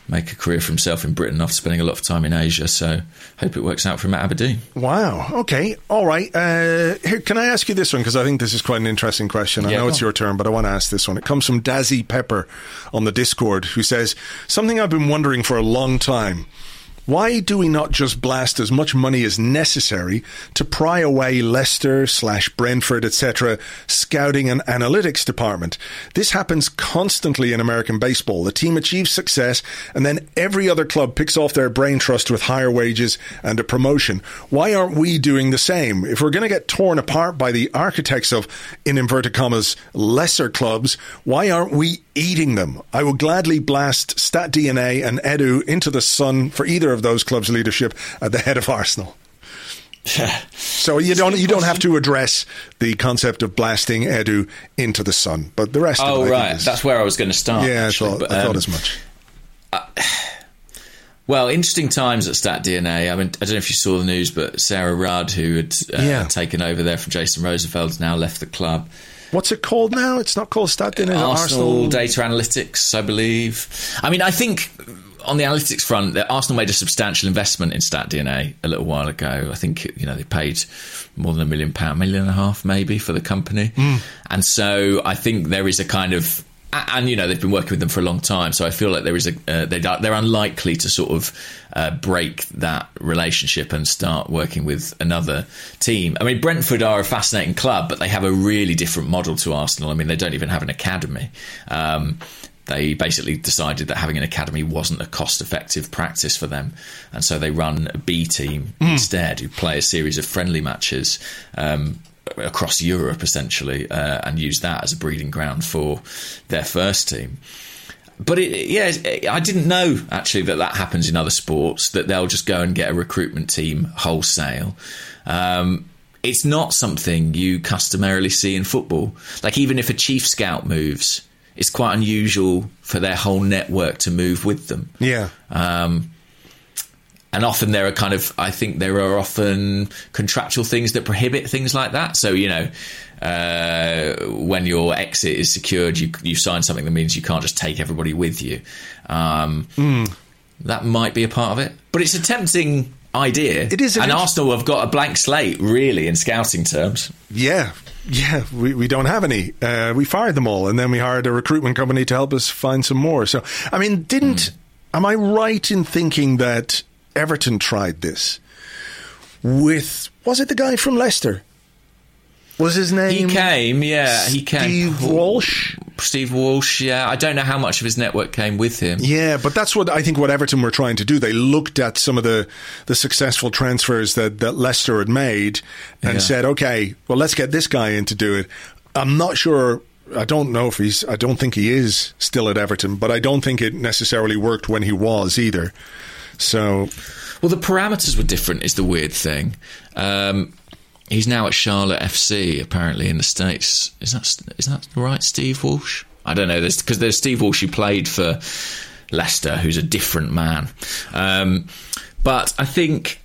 make a career for himself in Britain after spending a lot of time in Asia. So hope it works out for him at Aberdeen. Wow. Okay. All right. Here, can I ask you this one? Because I think this is quite an interesting question. I know it's your turn, but I want to ask this one. It comes from Dazzy Pepper on the Discord, who says, something I've been wondering for a long time. Why do we not just blast as much money as necessary to pry away Leicester/Brentford, etc., scouting and analytics department? This happens constantly in American baseball. The team achieves success, and then every other club picks off their brain trust with higher wages and a promotion. Why aren't we doing the same? If we're going to get torn apart by the architects of, in inverted commas, lesser clubs, why aren't we eating them? I would gladly blast StatDNA and Edu into the sun for either of those clubs' leadership at the head of Arsenal. So you don't have to address the concept of blasting Edu into the sun, but the rest. Oh, right, that's where I was going to start. Yeah, I thought as much. Well, interesting times at StatDNA. I mean, I don't know if you saw the news, but Sarah Rudd, who had taken over there from Jason Rosenfeld, has now left the club. What's it called now? It's not called StatDNA. Arsenal Data Analytics, I believe. I mean, I think on the analytics front, Arsenal made a substantial investment in StatDNA a little while ago. I think they paid more than £1 million, £1.5 million maybe for the company. And so I think there is a kind of, and they've been working with them for a long time, so I feel like there is they're unlikely to sort of break that relationship and start working with another team. I mean, Brentford are a fascinating club, but they have a really different model to Arsenal. I mean, they don't even have an academy. They basically decided that having an academy wasn't a cost-effective practice for them, and so they run a B team instead, who play a series of friendly matches across Europe, essentially, and use that as a breeding ground for their first team. But I didn't know, actually, that happens in other sports, that they'll just go and get a recruitment team wholesale. It's not something you customarily see in football. Like, even if a chief scout moves, it's quite unusual for their whole network to move with them. Yeah. And often I think there are often contractual things that prohibit things like that. So, when your exit is secured, you sign something that means you can't just take everybody with you. That might be a part of it. But it's a tempting idea. It is. And Arsenal have got a blank slate, really, in scouting terms. Yeah. Yeah, we don't have any. We fired them all, and then we hired a recruitment company to help us find some more. So, I mean, am I right in thinking that Everton tried this with, was it the guy from Leicester? Was his name? He came. Steve Walsh? Steve Walsh, yeah. I don't know how much of his network came with him. Yeah, but that's what I think what Everton were trying to do. They looked at some of the successful transfers that Leicester had made and said, okay, well, let's get this guy in to do it. I'm not sure. I don't think he is still at Everton, but I don't think it necessarily worked when he was either. So, well, the parameters were different is the weird thing. He's now at Charlotte FC, apparently, in the States. Is that right, Steve Walsh? I don't know, because there's Steve Walsh who played for Leicester, who's a different man. But I think,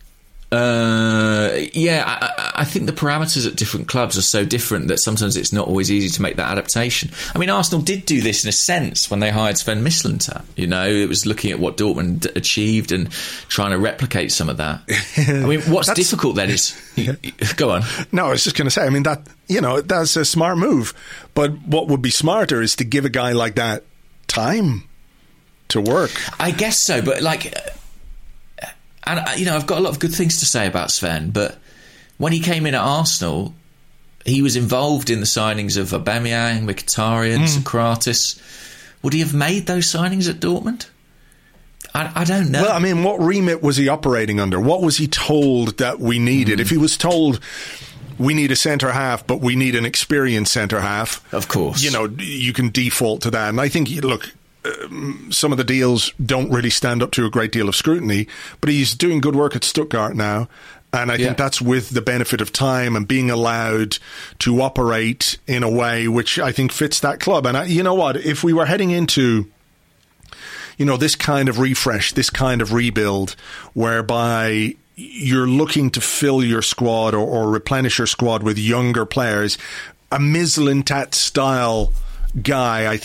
I think the parameters at different clubs are so different that sometimes it's not always easy to make that adaptation. I mean, Arsenal did do this in a sense when they hired Sven Mislintat. It was looking at what Dortmund achieved and trying to replicate some of that. I mean, what's difficult then is... Go on. No, I was just going to say, I mean, that's a smart move. But what would be smarter is to give a guy like that time to work. I guess so, but and, I've got a lot of good things to say about Sven, but when he came in at Arsenal, he was involved in the signings of Aubameyang, Mkhitaryan, Sokratis. Would he have made those signings at Dortmund? I don't know. Well, I mean, what remit was he operating under? What was he told that we needed? If he was told we need a centre-half, but we need an experienced centre-half... Of course. You can default to that. And I think, look... some of the deals don't really stand up to a great deal of scrutiny, but he's doing good work at Stuttgart now, and I think that's with the benefit of time and being allowed to operate in a way which I think fits that club. And you know what? If we were heading into this kind of refresh, this kind of rebuild, whereby you're looking to fill your squad or replenish your squad with younger players, a Mislintat style guy, I think,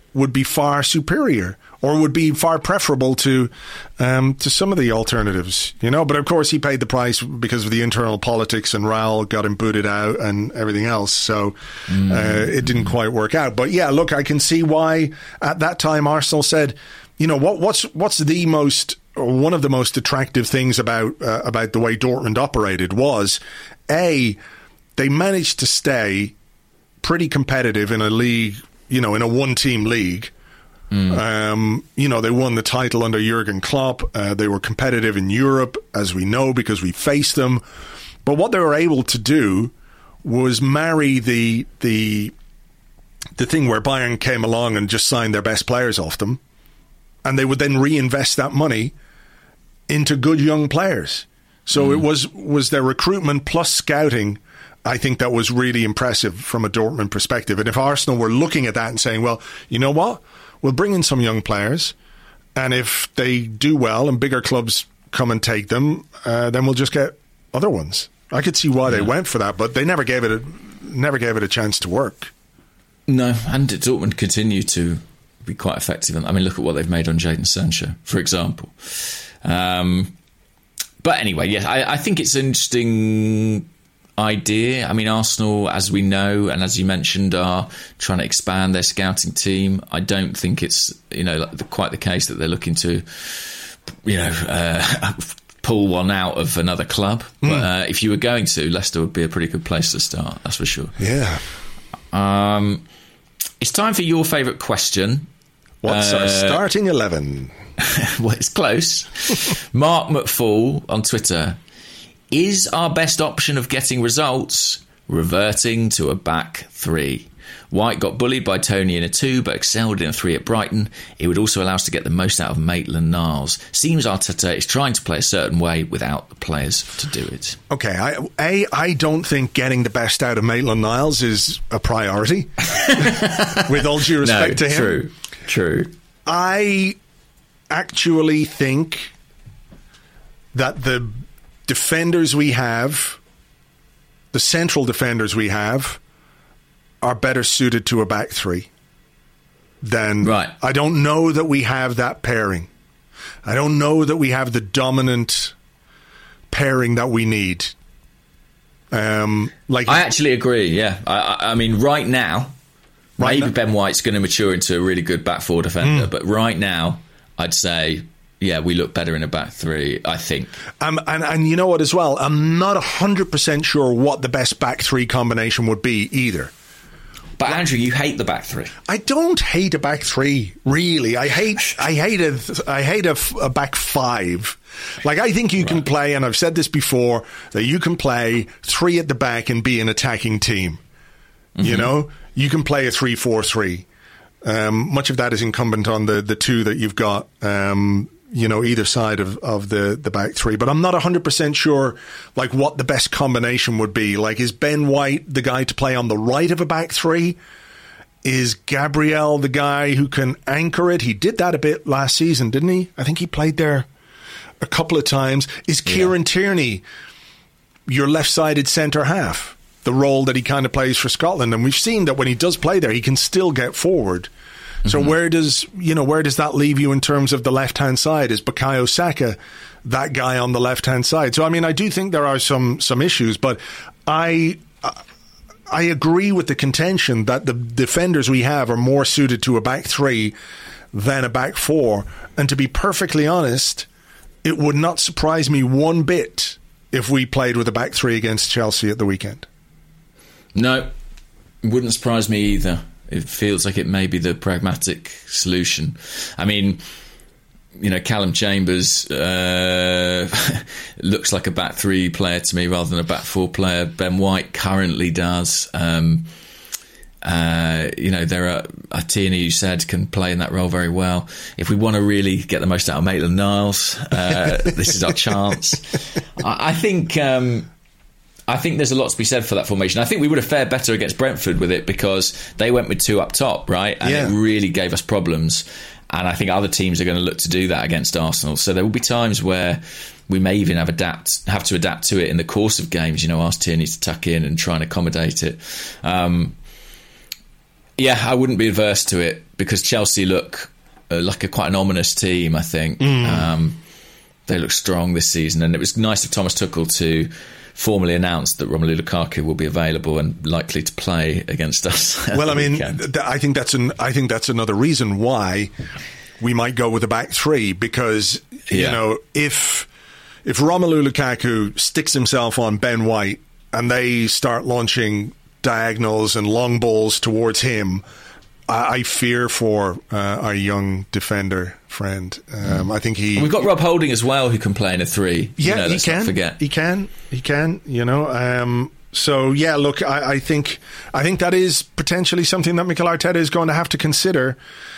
would be far superior, or would be far preferable to some of the alternatives, you know. But of course, he paid the price because of the internal politics, and Raul got him booted out and everything else. So it didn't quite work out. But yeah, look, I can see why at that time Arsenal said, you know, what's the most, or one of the most attractive things about the way Dortmund operated was, A, they managed to stay pretty competitive in a league, you know, in a one-team league. You know, they won the title under Jurgen Klopp. They were competitive in Europe, as we know, because we faced them. But what they were able to do was marry the thing where Bayern came along and just signed their best players off them, and they would then reinvest that money into good young players. So it was their recruitment plus scouting, I think, that was really impressive from a Dortmund perspective. And if Arsenal were looking at that and saying, well, you know what? We'll bring in some young players, and if they do well and bigger clubs come and take them, then we'll just get other ones. I could see why they went for that, but they never gave it a chance to work. No, and Dortmund continue to be quite effective. I mean, look at what they've made on Jadon Sancho, for example. But anyway, yeah, I think it's an interesting idea. I mean, Arsenal, as we know, and as you mentioned, are trying to expand their scouting team. I don't think it's, you know, quite the case that they're looking to, you know, pull one out of another club. But if you were going to, Leicester would be a pretty good place to start, that's for sure. Yeah. It's time for your favourite question. What's our starting 11? Well, it's close. Mark McFall on Twitter. Is our best option of getting results reverting to a back three? White got bullied by Tony in a 2 but excelled in a 3 at Brighton. It would also allow us to get the most out of Maitland-Niles. Seems Arteta is trying to play a certain way without the players to do it. Okay, I don't think getting the best out of Maitland-Niles is a priority. With all due respect to him. True. I actually think that the defenders we have, the central defenders we have, are better suited to a back three than... Right. I don't know that we have that pairing. I don't know that we have the dominant pairing that we need. I actually agree, yeah. I mean, right now, maybe Ben White's going to mature into a really good back four defender, but right now, I'd say... Yeah, we look better in a back three, I think. And you know what as well? I'm not 100% sure what the best back three combination would be either. But Andrew, you hate the back three. I don't hate a back three, really. I hate a back five. Like, I think you can play, and I've said this before, that you can play 3 at the back and be an attacking team. Mm-hmm. You know? You can play a 3-4-3. Much of that is incumbent on the 2 that you've got, you know, either side of the back three. But I'm not 100% sure, like, what the best combination would be. Like, is Ben White the guy to play on the right of a back three? Is Gabriel the guy who can anchor it? He did that a bit last season, didn't he? I think he played there a couple of times. Is Kieran Tierney your left-sided centre half? The role that he kind of plays for Scotland. And we've seen that when he does play there, he can still get forward. So where does that leave you in terms of the left-hand side? Is Bukayo Saka that guy on the left-hand side? So, I mean, I do think there are some issues, but I agree with the contention that the defenders we have are more suited to a back three than a back four. And to be perfectly honest, it would not surprise me one bit if we played with a back three against Chelsea at the weekend. No, it wouldn't surprise me either. It feels like it may be the pragmatic solution. I mean, you know, Callum Chambers looks like a back three player to me rather than a back four player. Ben White currently does. You know, there are Tierney, you said, can play in that role very well. If we want to really get the most out of Maitland-Niles, this is our chance. I think there's a lot to be said for that formation. I think we would have fared better against Brentford with it because they went with 2 up top, right? And it really gave us problems. And I think other teams are going to look to do that against Arsenal. So there will be times where we may even have to adapt to it in the course of games. You know, ask Tierney to tuck in and try and accommodate it. I wouldn't be averse to it because Chelsea look like quite an ominous team, I think. They look strong this season, and it was nice of Thomas Tuchel to formally announce that Romelu Lukaku will be available and likely to play against us. Well, I mean, I think that's another reason why we might go with a back three, because you know, if Romelu Lukaku sticks himself on Ben White and they start launching diagonals and long balls towards him, I fear for our young defender friend. I think we've got Rob Holding as well, who can play in a three. Yeah, let's not forget. He can. You know. So yeah, look, I think that is potentially something that Mikel Arteta is going to have to consider.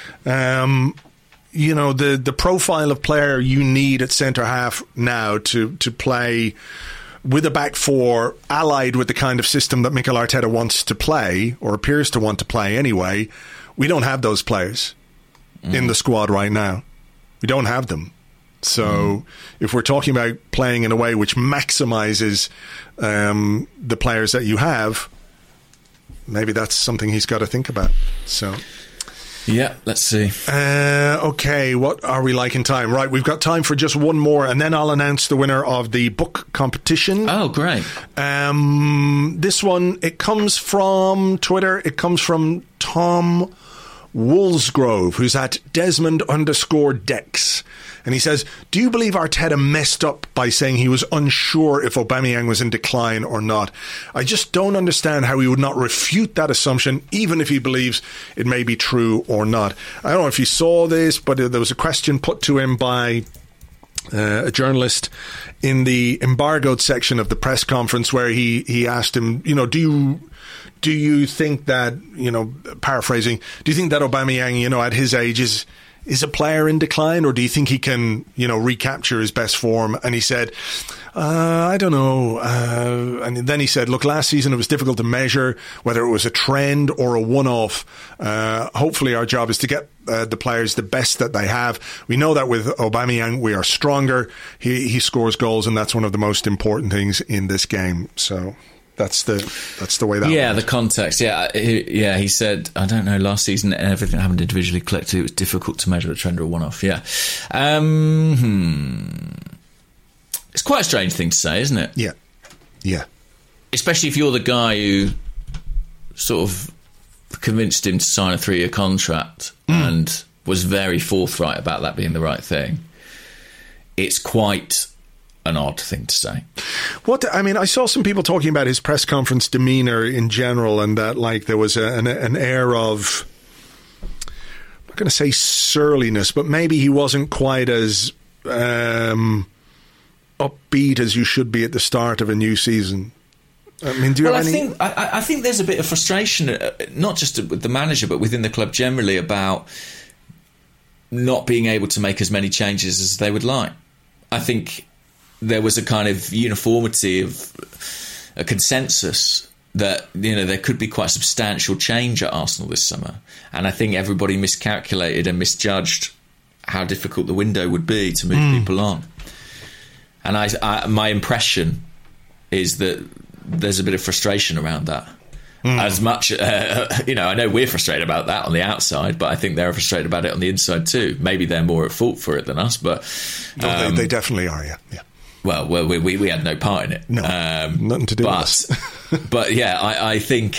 You know, the profile of player you need at centre half now to play with a back four, allied with the kind of system that Mikel Arteta wants to play, or appears to want to play anyway. We don't have those players in the squad right now. We don't have them. So if we're talking about playing in a way which maximises the players that you have, maybe that's something he's got to think about. So, yeah, let's see. Okay, what are we like in time? Right, we've got time for just one more, and then I'll announce the winner of the book competition. Oh, great. This one, it comes from Twitter. It comes from Tom Woolsgrove, who's at Desmond_Dex. And he says, do you believe Arteta messed up by saying he was unsure if Aubameyang was in decline or not? I just don't understand how he would not refute that assumption, even if he believes it may be true or not. I don't know if you saw this, but there was a question put to him by a journalist in the embargoed section of the press conference, where he asked him, you know, do you think that, you know, paraphrasing, do you think that Aubameyang, you know, at his age is a player in decline, or do you think he can, you know, recapture his best form? And he said, I don't know. And then he said, look, last season it was difficult to measure whether it was a trend or a one-off. Hopefully our job is to get the players the best that they have. We know that with Aubameyang we are stronger. He scores goals, and that's one of the most important things in this game. So that's the way that went. The context. He said, I don't know, last season everything happened individually, collectively. It was difficult to measure a trend or a one-off. It's quite a strange thing to say, isn't it? Yeah. Especially if you're the guy who sort of convinced him to sign a 3-year contract and was very forthright about that being the right thing. It's quite an odd thing to say. I saw some people talking about his press conference demeanour in general, and that like there was an air of, I'm not going to say surliness, but maybe he wasn't quite as upbeat as you should be at the start of a new season. I mean, do you have any? I think there's a bit of frustration, not just with the manager, but within the club generally, about not being able to make as many changes as they would like. I think there was a kind of uniformity of a consensus that, you know, there could be quite substantial change at Arsenal this summer. And I think everybody miscalculated and misjudged how difficult the window would be to move people on. And my impression is that there's a bit of frustration around that. As much, I know we're frustrated about that on the outside, but I think they're frustrated about it on the inside too. Maybe they're more at fault for it than us, but they definitely are. Yeah. Well, we had no part in it. No, nothing to do with us. But yeah, I think,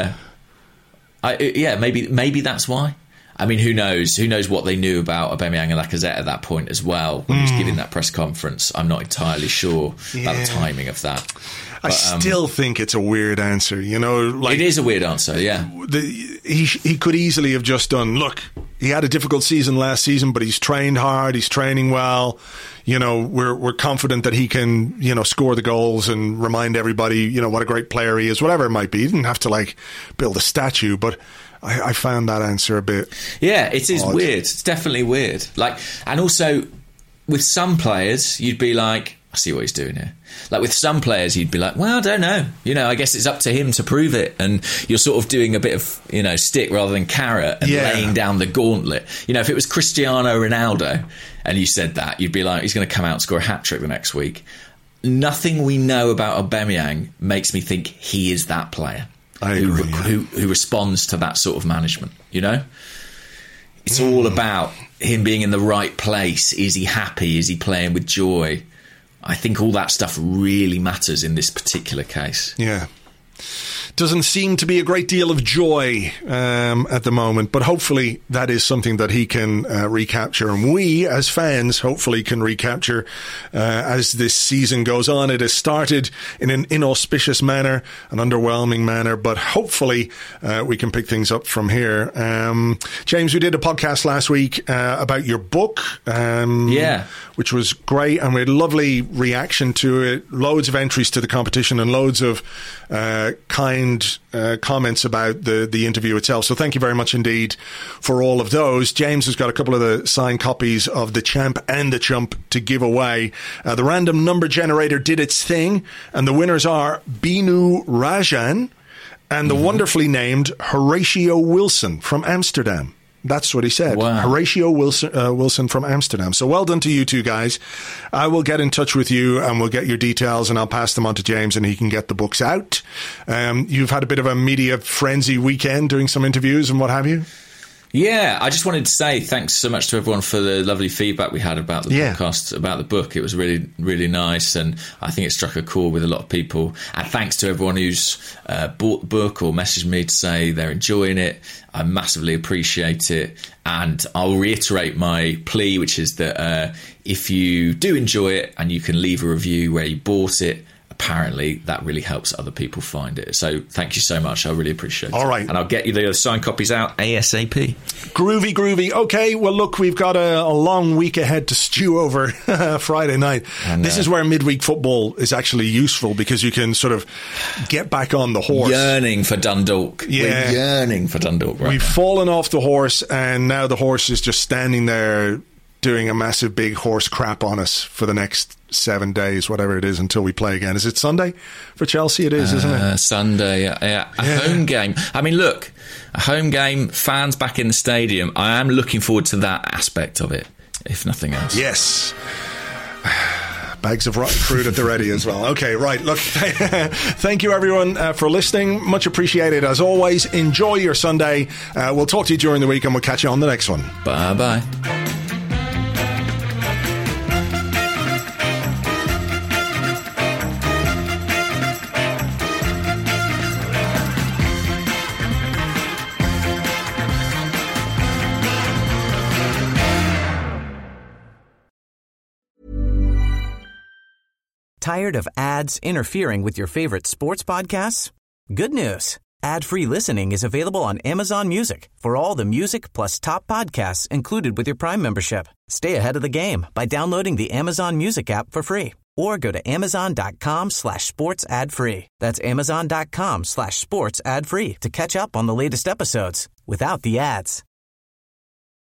maybe that's why. I mean, who knows? Who knows what they knew about Aubameyang and Lacazette at that point as well when he was giving that press conference? I'm not entirely sure about the timing of that. I still think it's a weird answer. You know, like, it is a weird answer. Yeah, he could easily have just done. Look, he had a difficult season last season, but he's trained hard. He's training well. You know, we're confident that he can, you know, score the goals and remind everybody, you know, what a great player he is. Whatever it might be, he didn't have to like build a statue, but I found that answer a bit. Yeah, it is odd. weird. It's definitely weird. Like, and also with some players, you'd be like, I see what he's doing here. Like with some players, you'd be like, well, I don't know. You know, I guess it's up to him to prove it. And you're sort of doing a bit of, you know, stick rather than carrot and laying down the gauntlet. You know, if it was Cristiano Ronaldo and you said that, you'd be like, he's going to come out and score a hat-trick the next week. Nothing we know about Aubameyang makes me think he is that player. I agree, who responds to that sort of management, you know? It's all about him being in the right place. Is he happy? Is he playing with joy? I think all that stuff really matters in this particular case. Yeah. Doesn't seem to be a great deal of joy at the moment, but hopefully that is something that he can recapture, and we as fans hopefully can recapture as this season goes on. It has started in an inauspicious manner, an underwhelming manner, but hopefully we can pick things up from here. James, we did a podcast last week about your book, which was great, and we had a lovely reaction to it, loads of entries to the competition and loads of kind comments about the interview itself. So thank you very much indeed for all of those. James has got a couple of the signed copies of The Champ and The Chump to give away. The random number generator did its thing, and the winners are Binu Rajan and the wonderfully named Horatio Wilson from Amsterdam. That's what he said. Wow. Horatio Wilson from Amsterdam. So well done to you two guys. I will get in touch with you and we'll get your details and I'll pass them on to James and he can get the books out. You've had a bit of a media frenzy weekend doing some interviews and what have you. Yeah, I just wanted to say thanks so much to everyone for the lovely feedback we had about the podcast, about the book. It was really, really nice, and I think it struck a chord with a lot of people. And thanks to everyone who's bought the book or messaged me to say they're enjoying it. I massively appreciate it. And I'll reiterate my plea, which is that if you do enjoy it and you can leave a review where you bought it, apparently that really helps other people find it. So thank you so much. I really appreciate it. All right. And I'll get you the signed copies out ASAP. Groovy. Okay, well, look, we've got a long week ahead to stew over Friday night. And, this is where midweek football is actually useful because you can sort of get back on the horse. Yearning for Dundalk. Yeah. We're yearning for Dundalk right We've now. fallen off the horse and now the horse is just standing there doing a massive big horse crap on us for the next 7 days, whatever it is, until we play again. Is it Sunday for Chelsea? It is, isn't it? Sunday, yeah. Home game. I mean, look, a home game, fans back in the stadium. I am looking forward to that aspect of it, if nothing else. Yes. Bags of rotten fruit at the ready as well. Okay, right. Look, thank you everyone for listening. Much appreciated as always. Enjoy your Sunday. We'll talk to you during the week and we'll catch you on the next one. Bye-bye. Tired of ads interfering with your favorite sports podcasts? Good news. Ad-free listening is available on Amazon Music for all the music plus top podcasts included with your Prime membership. Stay ahead of the game by downloading the Amazon Music app for free or go to amazon.com/sports ad free. That's amazon.com/sports ad free to catch up on the latest episodes without the ads.